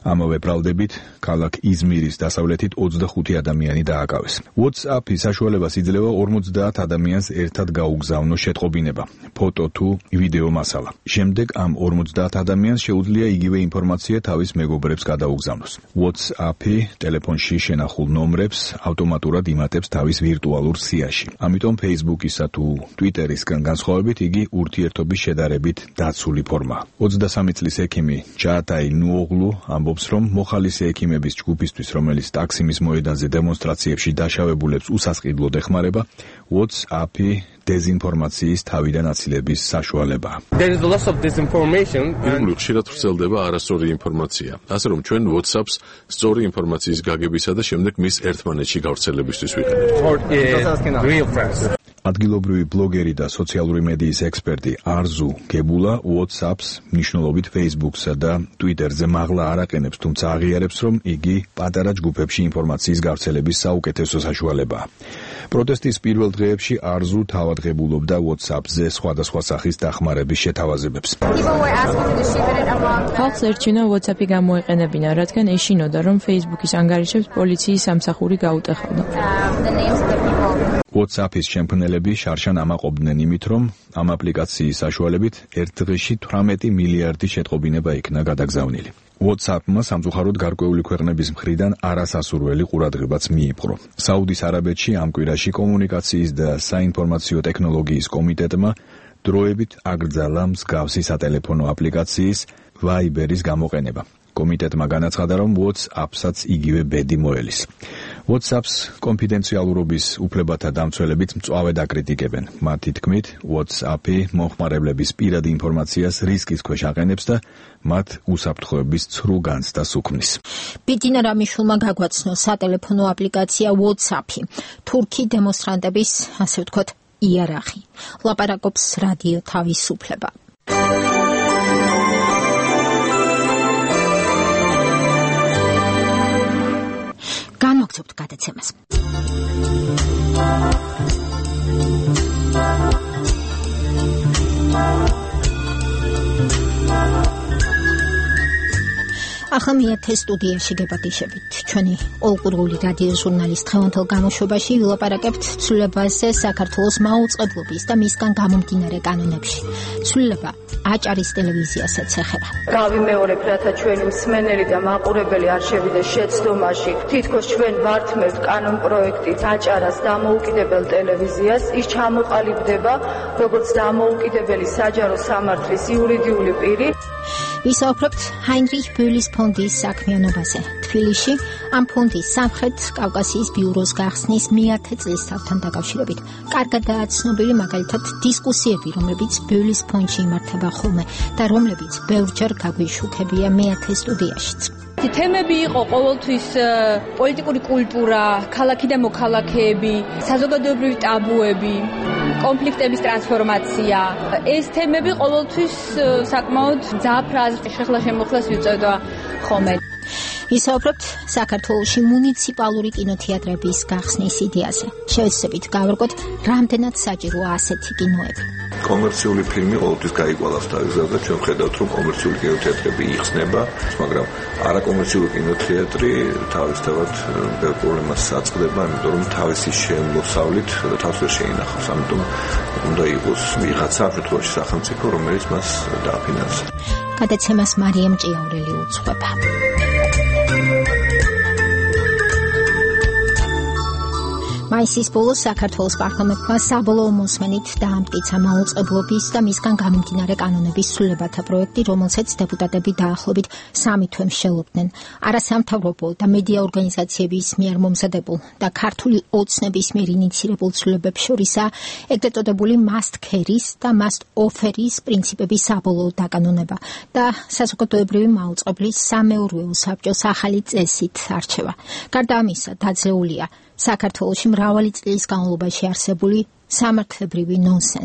ამავე ბრალდებით ქალაქ იზმირის დასავლეთით ოცდახუთი ადამიანი დააკავეს. WhatsApp-ი საშუალებას იძლევა ორმოცდაათ ადამიანს ერთად გაუგზავნოს შეტყობინება, ფოტო თუ ვიდეო მასალა. შემდეგ ამ ორმოცდაათ ადამიანს შეუძლია იგივე ინფორმაცია თავის მეგობრებს გადაუგზავნოს. WhatsApp-ი ტელეფონში შენახულ ნომრებს ავტომატურად იმატებს თავის ვირტუალურ სიაში. ამიტომ Facebook-ისა თუ Twitter-ისგან განსხვავებით იგი ურთიერთობის შედარებით დაცული ფორმაა. ოცდასამი წლის ექიმი ჯაატაი ნუოღლუ ამბობს, რომ მოხალისე ექიმების ჯგუფისთვის, რომელიც ტაქსიმის მოედანზე დემონსტრაციებში დაშავებულებს უსასყიდლოდ ეხმარება, WhatsApp-ი დეზინფორმაციის თავიდან აცილების საშუალებაა. ირგვლივ ხშირად ვრცელდება არასწორი ინფორმაცია, ასე რომ ჩვენ WhatsApp-ს სწორი ინფორმაციის გაგებისა და შემდეგ მის ერთმანეთში გავრცელებისთვის ვიყენებთ. ადგილობრივი ბლოგერი და სოციალური მედიის ექსპერტი არზუ გებულა WhatsApp-ს მნიშვნელობით Facebook-სა და Twitter-ზე მაღლა არ აყენებს, თუმცა აღიარებს, რომ იგი პატარა ჯგუფებში ინფორმაციის გავრცელების საუკეთესო საშუალებაა. პროტესტის პირველ დღეებში არზუ თავადღებულობდა WhatsApp-ზე სხვადასხვა სახის დახმარების შეთავაზებებს. ხალხს ერჩინა WhatsApp-ი გამოეყენებინა, რადგან ეშინოდა, რომ Facebook-ის ანგარიშებს პოლიციის სამსახური გაუტეხავდა. WhatsApp-ის შემქმნელები შარშან ამაყობდნენ იმით, რომ ამ აპლიკაციის საშუალებით ერთ დღეში თვრამეტი მილიარდი შეტყობინება იქნა გადაგზავნილი. WhatsApp-მა სამწუხაროდ გარკვეული ქვეყნების მხრიდან არასასურველი ყურადღებაც მიიპყრო. საუდის არაბეთში ამ კვირაში კომუნიკაციის და საინფორმაციო ტექნოლოგიის კომიტეტმა დროებით აკრძალა მსგავსი სატელეფონო აპლიკაციის Viber-ის გამოყენება. კომიტეტმა განაცხადა, რომ WhatsApp-საც იგივე ბედი მოელის. WhatsApp-ს კონფიდენციალურობის უფლებათა დამცველებიც მწვავედ აკრიტიკებენ. მათი თქმით, WhatsApp-ი მომხმარებლების პირადი ინფორმაციას რისკის ქვეშ აყენებს და მათ უსაფრთხოების ცრუ განცდას უქმნის. ბიძინა რამიშულმა გაგვაცნო სატელეფონო აპლიკაცია WhatsApp-ი. თურქი დემონსტრანტების, ასე ვთქვათ, იარაღი. ლაპარაკობს რადიო თავისუფლება. განვაგრძობთ გადაცემას. ახლა მეათე სტუდიაში გეპატიშებით. ჩვენი ოლკურული რადიო ჟურნალის დღევანდელ გამოშვებაში ვილაპარაკებთ ცვლილებაზე საქართველოს მაუწყებლობის და მისგან გამომდინარე კანონებში. ცვლილება აჭარის ტელევიზიასაც ეხება. გავიმეორებ, რათა ჩვენი მსმენელი და მაყურებელი არ შევიდეს შეცდომაში. თითქოს ჩვენ ვართმევთ კანონ პროექტით აჭარას დამოუკიდებელ ტელევიზიას, ის ჩამოყალიბდება როგორც დამოუკიდებელი საჯარო სამართლის იურიდიული პირი. ვისაუბრებთ ჰაინრიხ ბოლის ფონდის საქმიანობაზე. თბილისში ამ ფონდის სამხრეთ კავკასიის ბიუროს გახსნის მეათე წლისთავთან დაკავშირებით კარგადაა ცნობილი მაგალითად დისკუსიები, რომლებიც ბოლის ფონდში იმართება ხოლმე და რომლებიც ბევრჯერ გაგვიშუქებია მეათე სტუდიაშიც. თემები იყო ყოველთვის პოლიტიკური კულტურა, ქალაქი და მოქალაქეები, საზოგადოებრივი ტაბუები, კონფლიქტების ტრანსფორმაცია. ეს თემები ყოველთვის საკმაოდ ძაფრ შეხლა შემოხლას ვიწევდა ხოლმე. ვისაუბრებთ საქართველოში მუნიციპალური კინოთეატრების გახსნის იდეაზე. შევეცდებით გავარკვევთ, რამდენად საჭიროა ასეთი კინოები. კომერციული ფილმი ყოველთვის გაიგვალავს თავისგან და ჩვენ ვხედავთ, რომ კომერციული კინოთეატრები იხსნება, მაგრამ არაკომერციული კინოთეატრი თავისთავად ბევრ პრობლემას აწყდება, იმიტომ რომ თავისი შემოსავლით თავს ვერ შეინახავს. ამიტომ უნდა იყოს ვიღაცა, ამ შემთხვევაში სახელმწიფო, რომელიც მას დააფინანსებს. გადაცემას მარიამ ჭიაურელი უძღვება. მაისის ბოლოს საქართველოს პარლამენტმა საბოლოო მოსმენით დაამტკიცა მაუწყებლობის და მისგან გამომდინარე კანონების ცვლილებათა პროექტი, რომელსაც დეპუტატები დაახლოებით სამი თვე მსჯელობდნენ. არასამთავრობო და მედია ორგანიზაციების მიერ მომზადებულ და ქართული ოცნების მიერ ინიცირებულ ცვლილებებს შორისაა ეგრეთ წოდებული must carry-ის და must offer-ის პრინციპების საბოლოო დაკანონება და საზოგადოებრივი მაუწყებლის სამეურვეო საბჭოს ახალი წესით არჩევა. გარდა ამისა, დაძლეულია საქართველოში მრავალი წლის განმავლობაში არსებული სამართლებრივი ნონსენსი.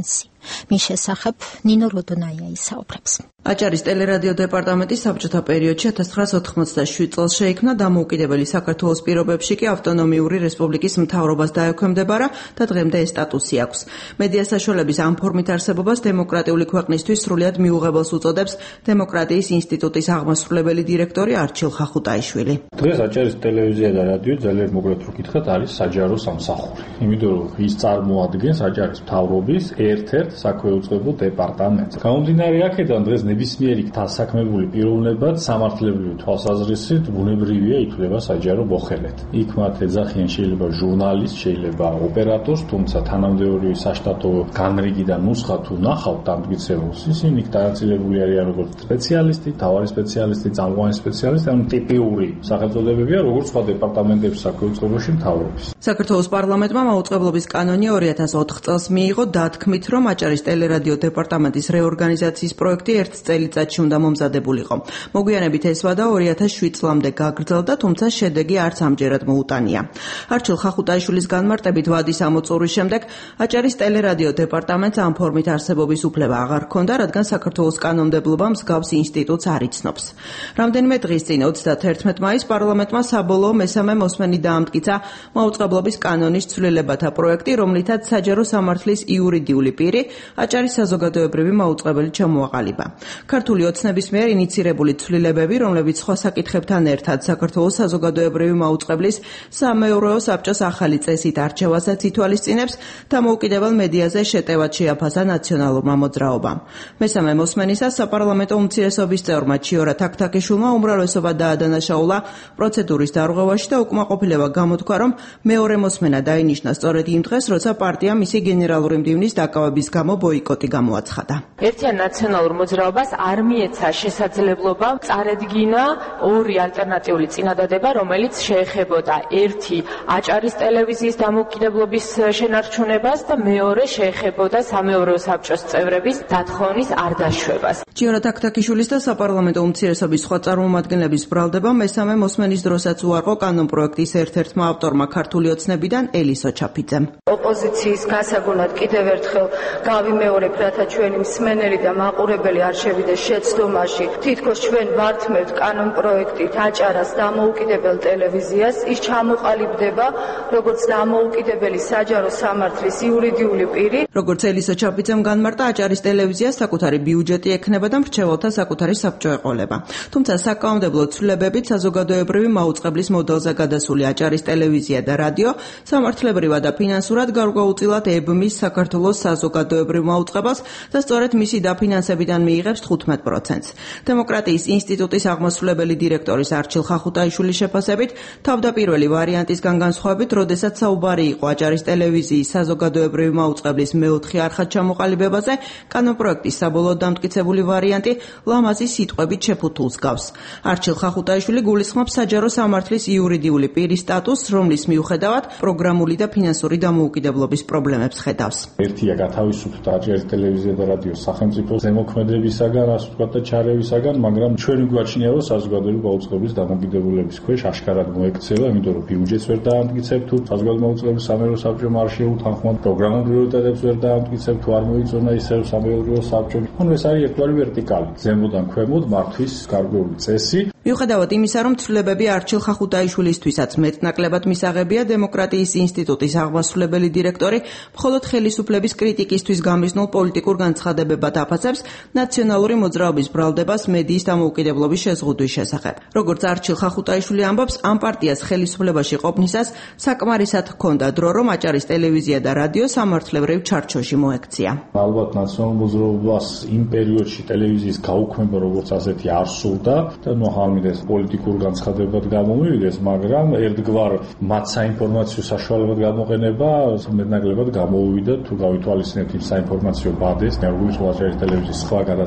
მის შესახებ ნინო როდონაია ისაუბრებს. აჭარის ტელერადიო დეპარტამენტი საბჭოთა პერიოდში ათას ცხრაას ოთხმოცდაშვიდ წელს შეიქმნა, დამოუკიდებელი საქართველოს პირობებში კი ავტონომიური რესპუბლიკის მთავრობას დაექვემდებარა და დღემდე ეს სტატუსი აქვს. მედია საშუალების ამ ფორმით არსებობას დემოკრატიული ქვეყნისთვის სრულიად მიუღებელს უწოდებს დემოკრატიის ინსტიტუტის აღმასრულებელი დირექტორი არჩილ ხახუტაიშვილი. დღეს აჭარის ტელევიზია და რადიო ძალიან მოკლედ რო გითხრათ არის საჯარო სამსახური. იმიტომ რომ ის წარმოადგენს აჭარის მთავრობის ერთ-ერთ საქვეუწყებო დეპარტამენტს. გამომდინარე აქედან დღეს ნებისმიერი დასაქმებული პიროვნებად სამართლებრივი თვალსაზრისით ბუნებრივია ითვლება საჯარო მოხელედ. იქ მათ ეძახიან შეიძლება ჟურნალისტს, შეიძლება ოპერატორს, თუმცა თანამდებობრივი საშტატო განრიგი და ნუსხა თუ ნახავთ დამტკიცებულს, ისინი განაწილებული არიან როგორც სპეციალისტი, მთავარი სპეციალისტი, წამყვანი სპეციალისტი, ანუ ტიპიური სახელწოდებებია როგორც სხვა დეპარტამენტების საქვეუწყებოში მთავრობის. საქართველოს პარლამენტმა მაუწყებლობის კანონი ორი ათას ოთხ წელს მიიღო, დათქმით, რომ აჭარის ტელერადიო დეპარტამენტის რეორგანიზაციის პროექტი ერთ წელიწადში უნდა მომზადებულიყო. მოგვიანებით ეს ვადა ორი ათას შვიდ წლამდე გაგრძელდა, თუმცა შედეგი არც ამჯერად მოუტანია. არჩილ ხახუტაიშვილის განმარტებით ვადის ამოწურვის შემდეგ აჭარის ტელერადიო დეპარტამენტს ამ ფორმით არსებობის უფლება აღარ ჰქონდა, რადგან საქართველოს კანონმდებლობა მსგავს ინსტიტუტს არ იცნობს. რამდენიმე დღის წინ ოცდათერთმეტ მაისს პარლამენტმა საბოლოო მესამე მოსმენი დაამტკიცა მაუწყებლობის კანონის ცვლილებათა პროექტი, რომლითაც საჯარო სამართლის იურიდიული პირი აჭარის საზოგადოებრივი მაუწყებელი ჩამოაყალიბა. ქართული ოცნების მიერ ინიცირებული ცვლილებები, რომლებიც სხვა საკითხებთან ერთად საქართველოს საზოგადოებრივი მაუწყებლის სამეურვეო საბჭოს ახალი წესით არჩევასაც ითვალისწინებს, დამოუკიდებელ მედიაზე შეტევად შეაფასა ნაციონალურმა მოძრაობამ. მესამე მოსმენისას საპარლამენტო უმცირესობის წევრმა ჩიორა თაქთაქიშვილმა უმრავლესობა დაადანაშაულა პროცედურის დარღვევაში და უკმაყოფილება გამოთქვა, რომ მეორე მოსმენა დაინიშნა სწორედ იმ დღეს, როცა პარტიამ მისი გენერალური მდივნის დაკავების გამო ბოიკოტი გამოაცხადა. ერთიან ნაციონალურ მოძრაობას არ მიეცა შესაძლებლობა წარედგინა ორი ალტერნატიული წინადადება, რომელიც შეეხებოდა ერთი აჭარის ტელევიზიის დამოუკიდებლობის შენარჩუნებას და მეორე შეეხებოდა სამეურვეო საბჭოს წევრების დათხოვნის არ დაშვებას. ჩიორა თაქთაქიშვილის და საპარლამენტო უმცირესობის სხვა წარმომადგენლების ბრალდება მესამე მოსმენის დროსაც უარყო კანონპროექტის ერთ-ერთმა ავტორმა ქართული ოცნებიდან ელისო ჩაფიძემ. ოპოზიციის გასაგონად კიდევ ერთხელ გავიმეორებ, რათა ჩვენი მსმენელი და მაყურებელი არ შევიდეს შეცდომაში. თითქოს ჩვენ ვართმევთ კანონპროექტით აჭარას დამოუკიდებელ ტელევიზიას, ის ჩამოყალიბდება როგორც დამოუკიდებელი საჯარო სამართლის იურიდიული პირი. როგორც ელისო ჩაფიძემ განმარტა, აჭარის ტელევიზიას საკუთარი ბიუჯეტი ექნება და მრჩეველთა საკუთარი საბჭო ეყოლება. თუმცა საკანონმდებლო ცვლილებებით საზოგადოებრივი მაუწყებლის მოდელზე გადასული აჭარის ტელევიზია და რადიო სამართლებრივად და ფინანსურად გარკვეულწილად ებმის საქართველოს საზოგადოებრივ მაუწყებელს და სწორედ მისი დაფინანსებიდან მიიღებს თხუთმეტ პროცენტს. დემოკრატიის ინსტიტუტის აღმასრულებელი დირექტორის არჩილ ხახუტაიშვილის შეფასებით, თავდაპირველი ვარიანტისგან განსხვავებით, როდესაც საუბარი იყო აჭარის ტელევიზიის საზოგადოებრივი მაუწყებლის მეოთხე არხად ჩამოყალიბებაზე, კანონპროექტის საბოლოოდ დამტკიცებული ვარიანტი ლამაზი სიტყვებით შეფუთულს გავს. არჩილ ხახუტაიშვილი გულისხმობს საჯარო სამართლის იურიდიული პირის სტატუსს, რომლის მიუხედავად პროგრამული და ფინანსური დამოუკიდებლობის პრობლემებს ხედავს. ერთია გათავისუფლდა აჭარის ტელევიზია და რადიო სახელმწიფო ზემოქმედებისაგან, ასე ვთქვათ, და ჩარევისაგან, მაგრამ ჩვენ გვაჩნია, რომ საზოგადოებრივი მაუწყებლის დამოუკიდებლობის ქვეშ აშკარად მოექცევა, იმიტომ რომ ბიუჯეტს ვერ დაამტკიცებ, თუ საზოგადოებრივი მაუწყებლის სამეურვეო საბჭომ არ შეუთანხმოთ, პროგრამულ პრიორიტეტებს ვერ დაამტკიცებ, თუ არ მოიწონა ისევ სამეურვეო საბჭომ. ანუ ეს არის ერთგვარი ვერტიკალი, ზემოდან ქვემოთ მართვის გარკვეული წესი. მიუხედავად იმისა, რომ ცვლილებები არჩილ ხახუტაიშვილისთვისაც მეტნაკლებად მისაღებია, დემოკრატიის ინსტიტუტის აღმასრულებელი დირექტორი მხოლოდ ხელისუფლების კრიტიკისთვის გამიზნულ პოლიტიკურ განცხადებებად აფასებს ნაციონალური მოძრაობის ბრალდებას მედიის დამოუკიდებლობის შეზღუდვის შესახებ. როგორც არჩილ ხახუტაიშვილი ამბობს, ამ პარტიას ხელისუფლებაში ყოფნისას საკმარისად ჰქონდა დრო, რომ აჭარის ტელევიზია და რადიო სამართლებრივ ჩარჩოში მოექცია. ალბათ ნაციონალურ მოძრაობას იმ პერიოდში ტელევიზიის გაუქმება როგორც ასეთი არ სურდა და მოხალმიდეს პოლიტიკურ განცხადებად გამომივიდეს, მაგრამ ერთგვარ მათ საინფორმაციო საშუალებად გამოყენება მეტნაკლებად გამოუვიდა, თუ გავითვალისწინებთ იმ საინფორმაციო ბადეს, როგორც აჭარის ტელევიზიის სხვა გადაცემებს.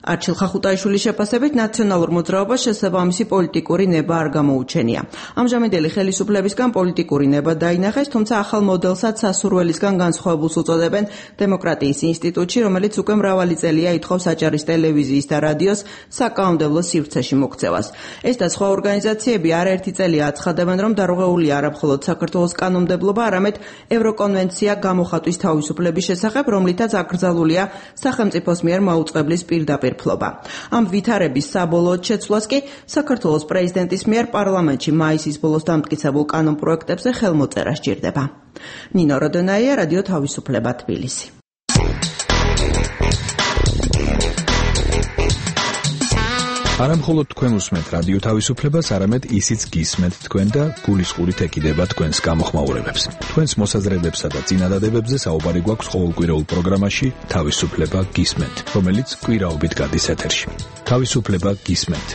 არჩილ ხახუტაიშვილის შეფასებით ნაციონალურ მოძრაობას შესაბამისი პოლიტიკური ნება არ გამოუჩენია. ამჟამინდელი ხელისუფლებისგან პოლიტიკური ნება დაინახეს, თუმცა ახალ მოდელსაც სასურველისგან განსხვავებულს უწოდებენ დემოკრატიის ინსტიტუტში, რომელიც უკვე მრავალი წელია ითხოვს აჭარის ტელევიზიის და რადიოს საკანონმდებლო სივრცეში მოქცევას. ეს და სხვა ორგანიზაციები არაერთი წელია აცხადებენ, რომ დარღვეული არა მხოლოდ საქართველოს კანონმდებლობა, არამედ ევროკონვენცია გამოხატვის თავისუფლების შესახებ, რომლითაც აკრძალულია სახელმწიფოს მიერ მაუწყებლის პირდაპირ ფლობა. ამ ვითარების საბოლოოდ შეცვლას კი საქართველოს პრეზიდენტის მიერ პარლამენტში მაისის ბოლოს დამტკიცებულ კანონპროექტებზე ხელმოწერა სჭირდება. ნინო როდონაია, რადიო თავისუფლება, თბილისი. არა მხოლოდ თქვენ უსმენთ რადიო თავისუფლებას, არამედ ისიც გისმენთ თქვენ და გულისყურით ეკიდება თქვენს გამოხმაურებებს. თქვენს მოსაზრებებსა და წინადადებებზე საუბარი გვაქვს ყოველკვირეულ პროგრამაში თავისუფლება გისმენთ, რომელიც კვირაობით გადის ეთერში. თავისუფლება გისმენთ.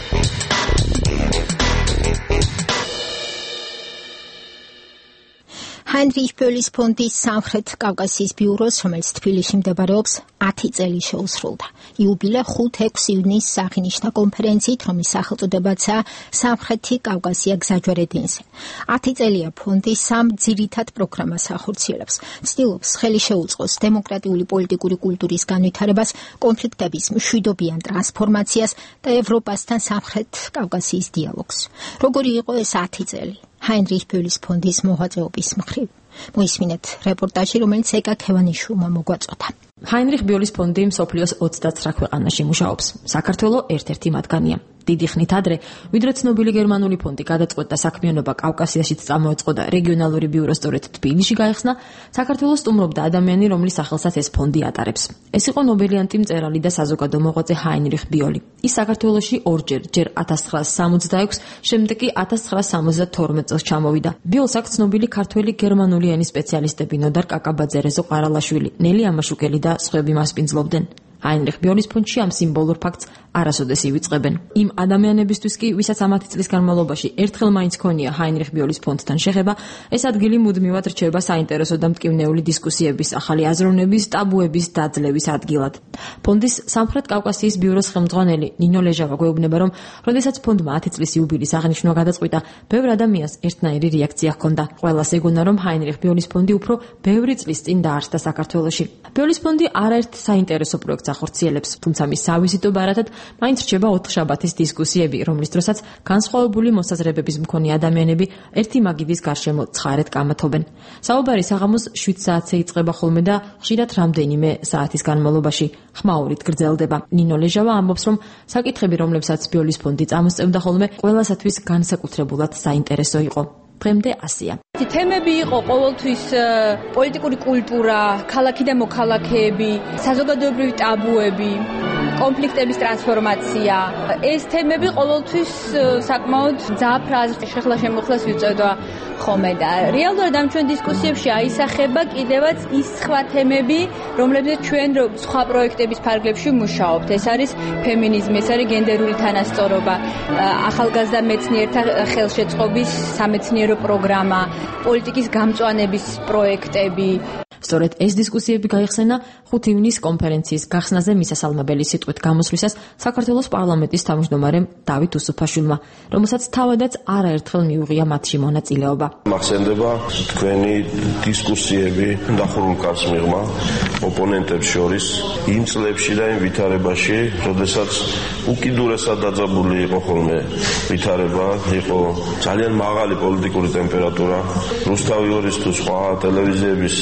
ჰაინრიხ ბოლის ფონდის სამხრეთ კავკასიის ბიუროს, რომელიც თბილისში მდებარეობს, ათი წელი შეუსრულდა. იუბილე ხუთ-ექვსი ივნისს აღინიშნა კონფერენციით, რომლის სახელწოდებაცაა სამხრეთი კავკასია გზაჯვარედინზე. ათი წელია ფონდი სამ ძირითად პროგრამას ახორციელებს. ცდილობს ხელი შეუწყოს დემოკრატიული პოლიტიკური კულტურის განვითარებას, კონფლიქტების მშვიდობიან ტრანსფორმაციას და ევროპასთან სამხრეთ კავკასიის დიალოგს. როგორი იყო ეს ათი წელი? ჰაინრიხ ბოლის ფონდის მოღვაწეობის მხრივ. მოისმინეთ რეპორტაჟი, რომელიც ეკა ქევანიშვილმა მოგვაწოდა. ჰაინრიხ ბოლის ფონდი მსოფლიოს ოცდაცხრა ქვეყანაში მუშაობს. საქართველო ერთ-ერთი მათგანია. დიდი ხნით ადრე, ვიდრე ცნობილი გერმანული ფონდი გადაწყვეტდა საქმიანობა კავკასიაშიც წამოეწყო და რეგიონალური ბიურო სწორედ თბილისში გაიხსნა, საქართველოს სტუმრობდა ადამიანი, რომლის სახელსაც ეს ფონდი ატარებს. ეს იყო ნობელიანტი მწერალი და საზოგადო მოღვაწე ჰაინრიხ ბოელი. ის საქართველოში ორჯერ, ჯერ ათას ცხრაასი სამოცდაექვსი, შემდეგ კი ათას ცხრაასი სამოცდათორმეტ წელს ჩამოვიდა. ბიოლს აქვს ცნობილი ქართველი გერმანული ენის სპეციალისტები ნოდარ კაკაბაძე, რეზო ყარალაშვილი, ნელი ამაშუკელი და სხვები მას პინძლობდნენ. ჰაინრიხ ბოლის ფონდში ამ სიმბოლურ ფაქტს არასოდეს ივიწყებენ. იმ ადამიანებისთვის კი, ვისაც ამათი წლის განმავლობაში ერთხელ მაინც ქონია ჰაინრიხ ბოლის ფონდთან შეხება, ეს ადგილი მუდმივად რჩება საინტერესო და მტკივნეული დისკუსიების, ახალი აზროვნების, ტაბუების დაძლევის ადგილად. ფონდის სამხრეთ კავკასიის ბიუროს ხელმძღვანელი ნინო ლეჟავა გვეუბნება, რომ როდესაც ფონდმა ათი წლის იუბილის აღნიშვნა გადაწყვიტა, ბევრ ადამიანს ერთნაირი რეაქცია ჰქონდა. ყველას ეგონა, რომ ჰაინრიხ ბოლის ფონდი უფრო ბევრი წლის წინ დაარსდა საქართველოში. ბოლის ფონდი არაერთ საინტერესო პროექტს ახორციელებს, თუმცა მის სავიზიტო ბარათად მაინც რჩება ოთხშაბათის დისკუსიები, რომლის დროსაც განსხვავებული მოსაზრებების მქონე ადამიანები ერთი მაგიდის გარშემო ცხარედ კამათობენ. საუბარი საღამოს შვიდ საათზე იწყება ხოლმე და ხშირად რამდენიმე საათის განმავლობაში ხმაურით გრძელდება. ნინო ლეჟავა ამბობს, რომ საკითხები, რომლებსაც ბოლის ფონდი წამოსწევდა ხოლმე, ყველასათვის განსაკუთრებულად საინტერესო იყო. დღემდე ასია. თემები იყო ყოველთვის პოლიტიკური კულტურა, ქალაქი და მოქალაქეები, საზოგადოებრივი ტაბუები, კონფლიქტების ტრანსფორმაცია. ეს თემები ყოველთვის საკმაოდ ძაფრაზ შეხლა შემოხლას ვიწევდა ხოლმე და რეალურად ამ ჩვენ დისკუსიებში აისახება კიდევაც ის სხვა თემები, რომლებზეც ჩვენ სხვა პროექტების ფარგლებში მუშაობთ. ეს არის ფემინიზმი, ეს არის გენდერული თანასწორობა, ახალგაზრდა მეცნიერთა ხელშეწყობის სამეცნიერო პროგრამა, პოლიტიკის გამწვანების პროექტები. სწორედ ეს დისკუსიები გაიხსენა ხუთი ივნისის კონფერენციის გახსნაზე მისასალმებელი სიტყვით გამოსვლისას საქართველოს პარლამენტის თავმჯდომარემ დავით უსუფაშვილმა, რომელსაც თავადაც არაერთხელ მიუღია მათში მონაწილეობა. მახსენდება თქვენი დისკუსიები დახურულ კაცს მიღმა ოპონენტებს შორის იმ წლებში და იმ ვითარებაში, როდესაც უკიდურესად დაძაბული იყო ხოლმე ვითარება, იყო ძალიან მაღალი პოლიტიკური ტემპერატურა, რუსთავი ორის თუ სხვა ტელევიზიების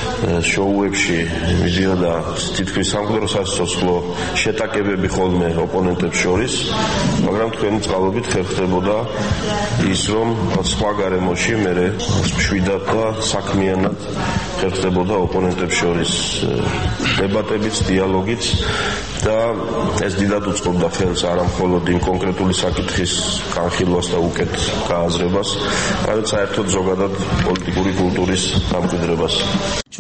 შოუებში მიდიოდა თითქმის სამკვდრო სასიცოცხლო შეტაკებები ხოლმე ოპონენტებს შორის, მაგრამ თქვენი წყალობით ხერხდებოდა ის, რომ სხვა გარემოში მერე მშვიდად და საქმიანად ხერხდებოდა ოპონენტებს შორის დებატებიც, დიალოგიც და ეს დიდად უწყობდა ხელს არა მხოლოდ იმ კონკრეტული საკითხის განხილვას და უკეთ გააზრებას, არამედ საერთოდ ზოგადად პოლიტიკური კულტურის დამკვიდრებას.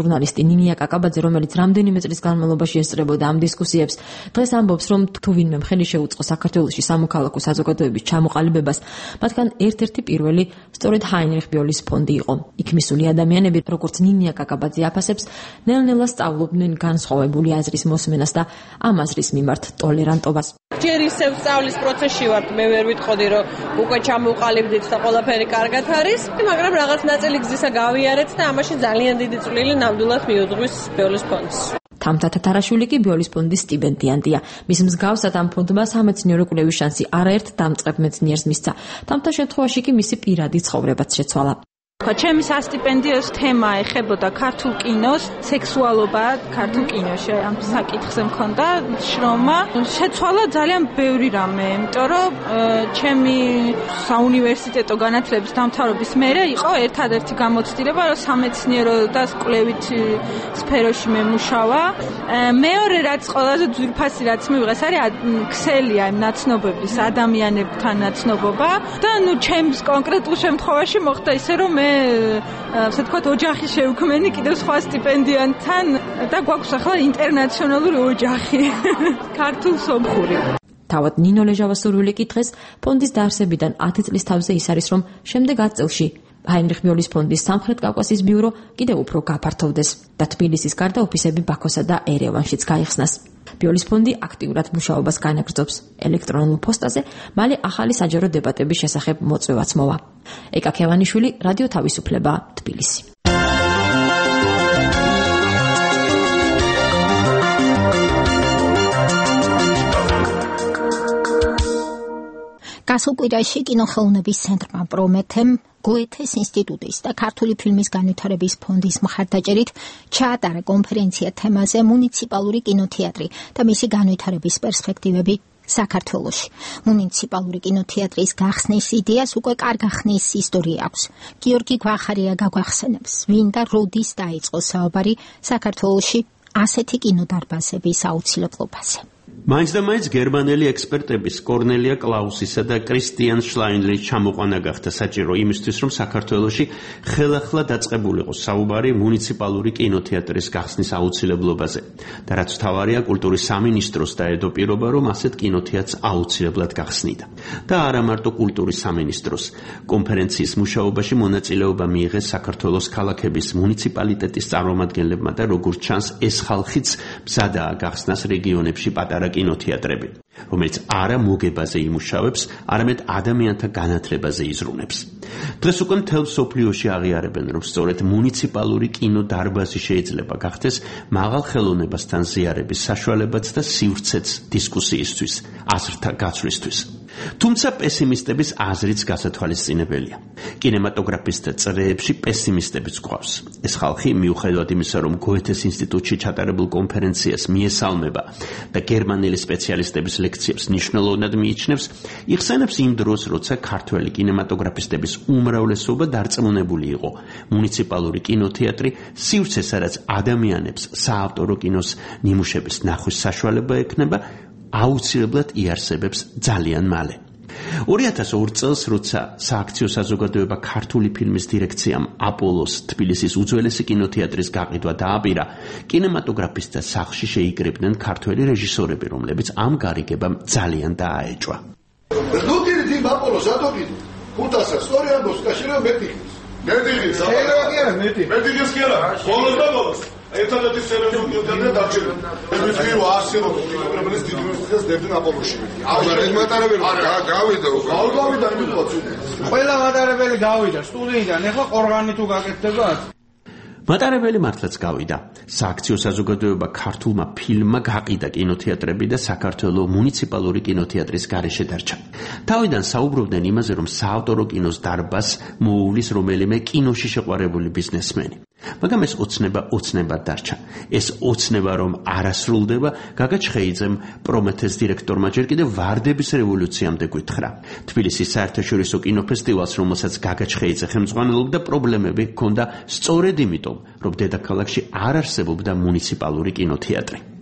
ჟურნალისტი ნინია კაკაბაძე, რომელიც რამდენიმე წლის განმავლობაში ესწრებოდა ამ დისკუსიებს, დღეს ამბობს, რომ თუ ვინმე მხელი შეუწყო საქართველოში სამოქალაქო საზოგადოების ჩამოყალიბებას, მათგან ერთ-ერთი პირველი სწორედ ჰაინრიხ ბიოლის ფონდი იყო. იქ მისული ადამიანები, როგორც ნინია კაკაბაძე აფასებს, ნელ-ნელა სწავლობდნენ განსხვავებული აზრის მოსმენას და ამ აზრის მიმართ ტოლერანტობას. ჯერ ისევ სწავლის პროცესში ვართ, მე ვერ ვიტყოდი, რომ უკვე ჩამოვყალიბდით და ყველაფერი კარგად არის, მაგრამ რაღაც ნაწილი გზისა გავიარეთ და ამაში ძალიან დიდი წვლილი ნამდვილად მიუძღვის ბიოლის ფონდს. თამთა თათარაშვილი კი ბიოლის ფონდის სტიპენდიანტია. მის მსგავსად ამ ფონდმა სამეცნიერო კვლევის შანსი არაერთ დამწყებ მეცნიერს მისცა. თამთა შემთხვევაში კი მისი პირადი ცხოვრებაც შეცვალა. ჩემი სასტიპენდიოს თემა ეხებოდა ქართულ კინოს, სექსუალობა ქართულ კინოში. ამ საკითხზე მქონდა შრომა. შეცვალა ძალიან ბევრი რამე, იმიტომ რომ ჩემი საუნივერსიტეტო განათლების დამთავრების მერე იყო ერთადერთი გამოცდილება, რომ სამეცნიერო და კვლევით სფეროში მემუშავა. მეორე რაც ყველაზე ძვირფასი რაც მივიღეს არის ქსელია იმ ნაცნობების, ადამიანებთან ნაცნობობა და ნუ ჩემს კონკრეტულ შემთხვევაში მოხდა ისე რომ მე ასე ვთქვათ, ოჯახი შევქმენი კიდევ სხვა სტიპენდიანტთან და გვაქვს ახლა ინტერნაციონალური ოჯახი. ქართულ სომხური. თავად ნინო ლეჟავასურვილი კი დღეს ფონდის დაარსებიდან ათი წლის თავზე ის არის, რომ შემდეგ ათ წელში ჰაინრიხ ბიოლის ფონდის სამხრეთ კავკასიის ბიურო კიდევ უფრო გაფართოვდეს და თბილისის გარდა ოფისები ბაქოსა და ერევანშიც გაიხსნას. ბიოლის ფონდი აქტიურად მუშაობას განაგრძობს ელექტრონულ პოსტაზე, მალე ახალი საჯარო დებატების შესახებ მოწვევაც მოვა. ეკა ქევანიშვილი, რადიო თავისუფლება, თბილისი. გასულ კვირაში კინოხელოვნების ცენტრმა პრომეთემ გოეთეს ინსტიტუტის და ქართული ფილმის განვითარების ფონდის მხარდაჭერით ჩაატარა კონფერენცია თემაზე მუნიციპალური კინოთეატრი და მისი განვითარების პერსპექტივები საქართველოში. მუნიციპალური კინოთეატრის გახსნის იდეას უკვე კარგა ხნის ისტორია აქვს. გიორგი გვახარია გაგვახსენებს, ვინ და როდის დაიწყო საუბარი საქართველოში ასეთი კინოდარბაზების აუცილებლობაზე. მაინც და მაინც გერმანელი ექსპერტების კორნელია კლაუსისა და კრისტიან შლაინერის ჩამოყვანა გახდა საჭირო იმისთვის, რომ საქართველოში ხელახლა დაწყებულიყო საუბარი მუნიციპალური კინოთეატრის გახსნის აუცილებლობაზე. და რაც მთავარია, კულტურის სამინისტროს დაედო პირობა, რომ ასეთ კინოთეატრს აუცილებლად გახსნიდა. და არა მარტო კულტურის სამინისტროს. კონფერენციის მუშაობაში მონაწილეობა მიიღეს საქართველოს ქალაქების მუნიციპალიტეტის წარმომადგენლებმა და როგორც ჩანს, ეს ხალხიც მზადაა გახსნას რეგიონებში პატარა კინოთეატრები, რომელიც არა მოგებაზე იმუშავებს, არამედ ადამიანთა განათლებაზე იზრუნებს. დღეს უკვე მთელ მსოფლიოში აღიარებენ, რომ სწორედ მუნიციპალური კინოდარბაზი შეიძლება გახდეს მაღალ ხელოვნებასთან ზიარების საშუალებაც და სივრცეც დისკუსიისთვის, აზრთა გაცვლისთვის. თუმცა პესიმისტების აზრიც გასათვალისწინებელია. კინემატოგრაფისტთა წრეებში პესიმისტებიც გვყავს. ეს ხალხი მიუხედავად იმისა, რომ გოეთეს ინსტიტუტში ჩატარებულ კონფერენციას მიესალმება და გერმანელი სპეციალისტების ლექციებს მნიშვნელოვნად მიიჩნევს, იხსენებს იმ დროს, როცა ქართველი კინემატოგრაფისტების უმრავლესობა დარწმუნებული იყო, მუნიციპალური კინოთეატრი სივრცეს, სადაც ადამიანებს საავტორო კინოს ნიმუშების ნახვის საშუალება ექნება, აუცილებლად იარსებებს ძალიან მალე. ორი ათას ორ წელს, როცა სააქციო საზოგადოება ქართული ფილმის დირექციამ აპოლოს თბილისის უძველესი კინოთეატრის გაყიდვა დააპირა, კინემატოგრაფისტთა სახლში შეიკრიბნენ ქართველი რეჟისორები, რომლებიც ამ გარიგებამ ძალიან დააეჭვა. Rdutiri tim აპოლოს ატოგიდო. ხუთასას სწორი ამბობს, კაშირო მეტიხის. მეტიხის. შეიძლება კი არა მეტი. მეტიხის კი არა. ბოლოს და ბოლოს. ერთადერთი სერვიო და დარჩება. ეს ვირო ასე რომ კინოგრაფის დიდი მუსიკას დებდნენ აპოლოში. აღარ მატარებელი გავიდა უკვე. გავიდა იმიტოც. ყველა მატარებელი გავიდა სტუდიიდან, ეხლა ყორღანი თუ გაკეთდებათ? მატარებელი მართლაც გავიდა. სააქციო საზოგადოება ქართულმა ფილმმა გაყიდა კინოთეატრები და საქართველოს მუნიციპალური კინოთეატრის გარეშე დარჩა. თავიდან საუბრობდნენ იმაზე, რომ საავტორო კინოს დარბაზს მოუვლის რომელიმე კინოში შეყვარებული ბიზნესმენი. მაგრამ ეს ოცნება ოცნებად დარჩა. ეს ოცნება რომ არ ასრულდება, გაგა ჩხეიძემ პრომეთეს დირექტორმა ჯერ კიდევ ვარდების რევოლუციამდე გვითხრა. თბილისის საერთაშორისო კინოფესტივალს, რომელსაც გაგა ჩხეიძე ხელმძღვანელობდა, პრობლემები ჰქონდა სწორედ იმიტომ, რომ დედაქალაქში არ არსებობდა მუნიციპალური კინოთეატრი.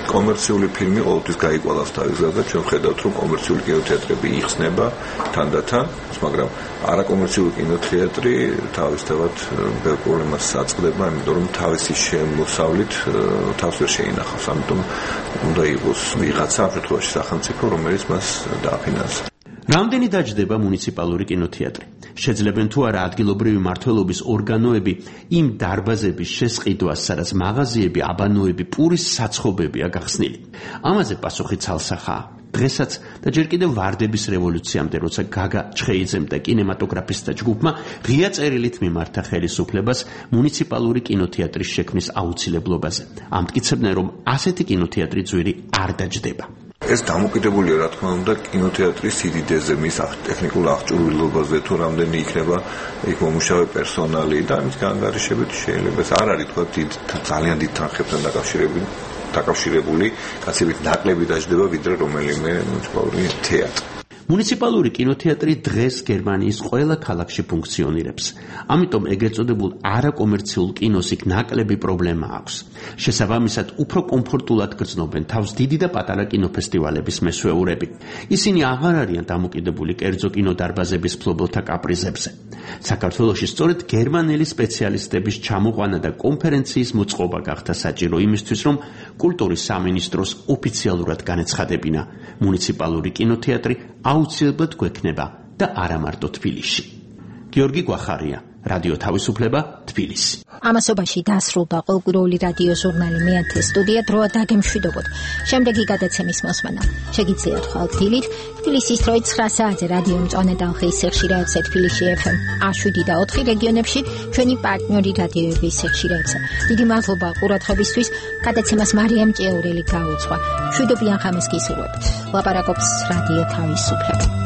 კომერციული ფილმი ყოველთვის გაიკვალავს თავის გზას და ჩვენ ვხედავთ, რომ კომერციული კინოთეატრები იხსნება თანდათან, მაგრამ არაკომერციული კინოთეატრი თავისთავად ბევრ პრობლემას საწყდება, იმიტომ რომ თავისი შემოსავლით თავს ვერ შეინახავს. ამიტომ უნდა იყოს ვიღაცა, ამ შემთხვევაში სახელმწიფო, რომელიც მას დააფინანსებს. რამდენი დაჯდება მუნიციპალური კინოთეატრი? შეძლებენ თუ არა ადგილობრივი მმართველობის ორგანოები იმ დარბაზების შესყიდვას, სადაც მაღაზიები, აბანოები, პურის საცხობებია გახსნილი? ამაზე პასუხი ცალსახაა. დღესაც და ჯერ კიდევ ვარდების რევოლუციამდე, როცა გაგა ჩხეიძემ და კინემატოგრაფისტთა ჯგუფმა ღია წერილით მიმართა ხელისუფლებას მუნიციპალური კინოთეატრის შექმნის აუცილებლობაზე. ამტკიცებდნენ, რომ ასეთი კინოთეატრი ძვირი არ დაჯდება. ეს დამოკიდებულია, რა თქმა უნდა, კინოთეატრის სიდიდეზე, მის ტექნიკურ აღჭურვილობაზე, თუ რამდენი იქნება იქ მომუშავე პერსონალი და ამის განგარიშებით შეიძლება ეს არ არის თქვა დიდ ძალიან დიდ თანხებთან დაკავშირებული დაკავშირებული კაცებით ნაკლები დაждდება ვიდრე რომელიმე მუნიციპალური თეატრი. მუნიციპალური კინოთეატრი დღეს გერმანიის ყველა ქალაქში ფუნქციონირებს. ამიტომ ეგრეთ წოდებულ არაკომერციულ კინოს იქ ნაკლები პრობლემა აქვს. შესაბამისად, უფრო კომფორტულად გრძნობენ თავს დიდი და პატარა კინოფესტივალების მესვეურები. ისინი აღარ არიან დამოკიდებული კერძო კინოდარბაზების მფლობელთა კაპრიზებზე. საქართველოში სწორედ გერმანელი სპეციალისტების ჩამოყვანა და კონფერენციის მოწყობა გახდა საჭირო იმისთვის, რომ კულტურის სამინისტროს ოფიციალურად განეცხადებინა მუნიციპალური კინოთეატრი აუცილებლად გვექნება და არა მარტო თბილისში. გიორგი გვახარია, რადიო თავისუფლება, თბილისი. ამასობაში დასრულდა ყოველკვირეული რადიო ჟურნალი მეათე სტუდია დროა დაგემშვიდობოთ. შემდეგი გადაცემის მოსმენა შეგიძლიათ ხვალ დილით თბილისის დროით ცხრა საათზე რადიო მწვანე ტალღის სიხშირეებზე თბილისში ეფ ემ შვიდი და ოთხი რეგიონებში ჩვენი პარტნიორი რადიოების სიხშირეებზე. დიდი მადლობა ყურადღებისთვის. გადაცემას მარიამ ჭიაურელი გაუძღვა. მშვიდობიან ხამეს გისურვებთ. ლაპარაკობს რადიო თავისუფლება.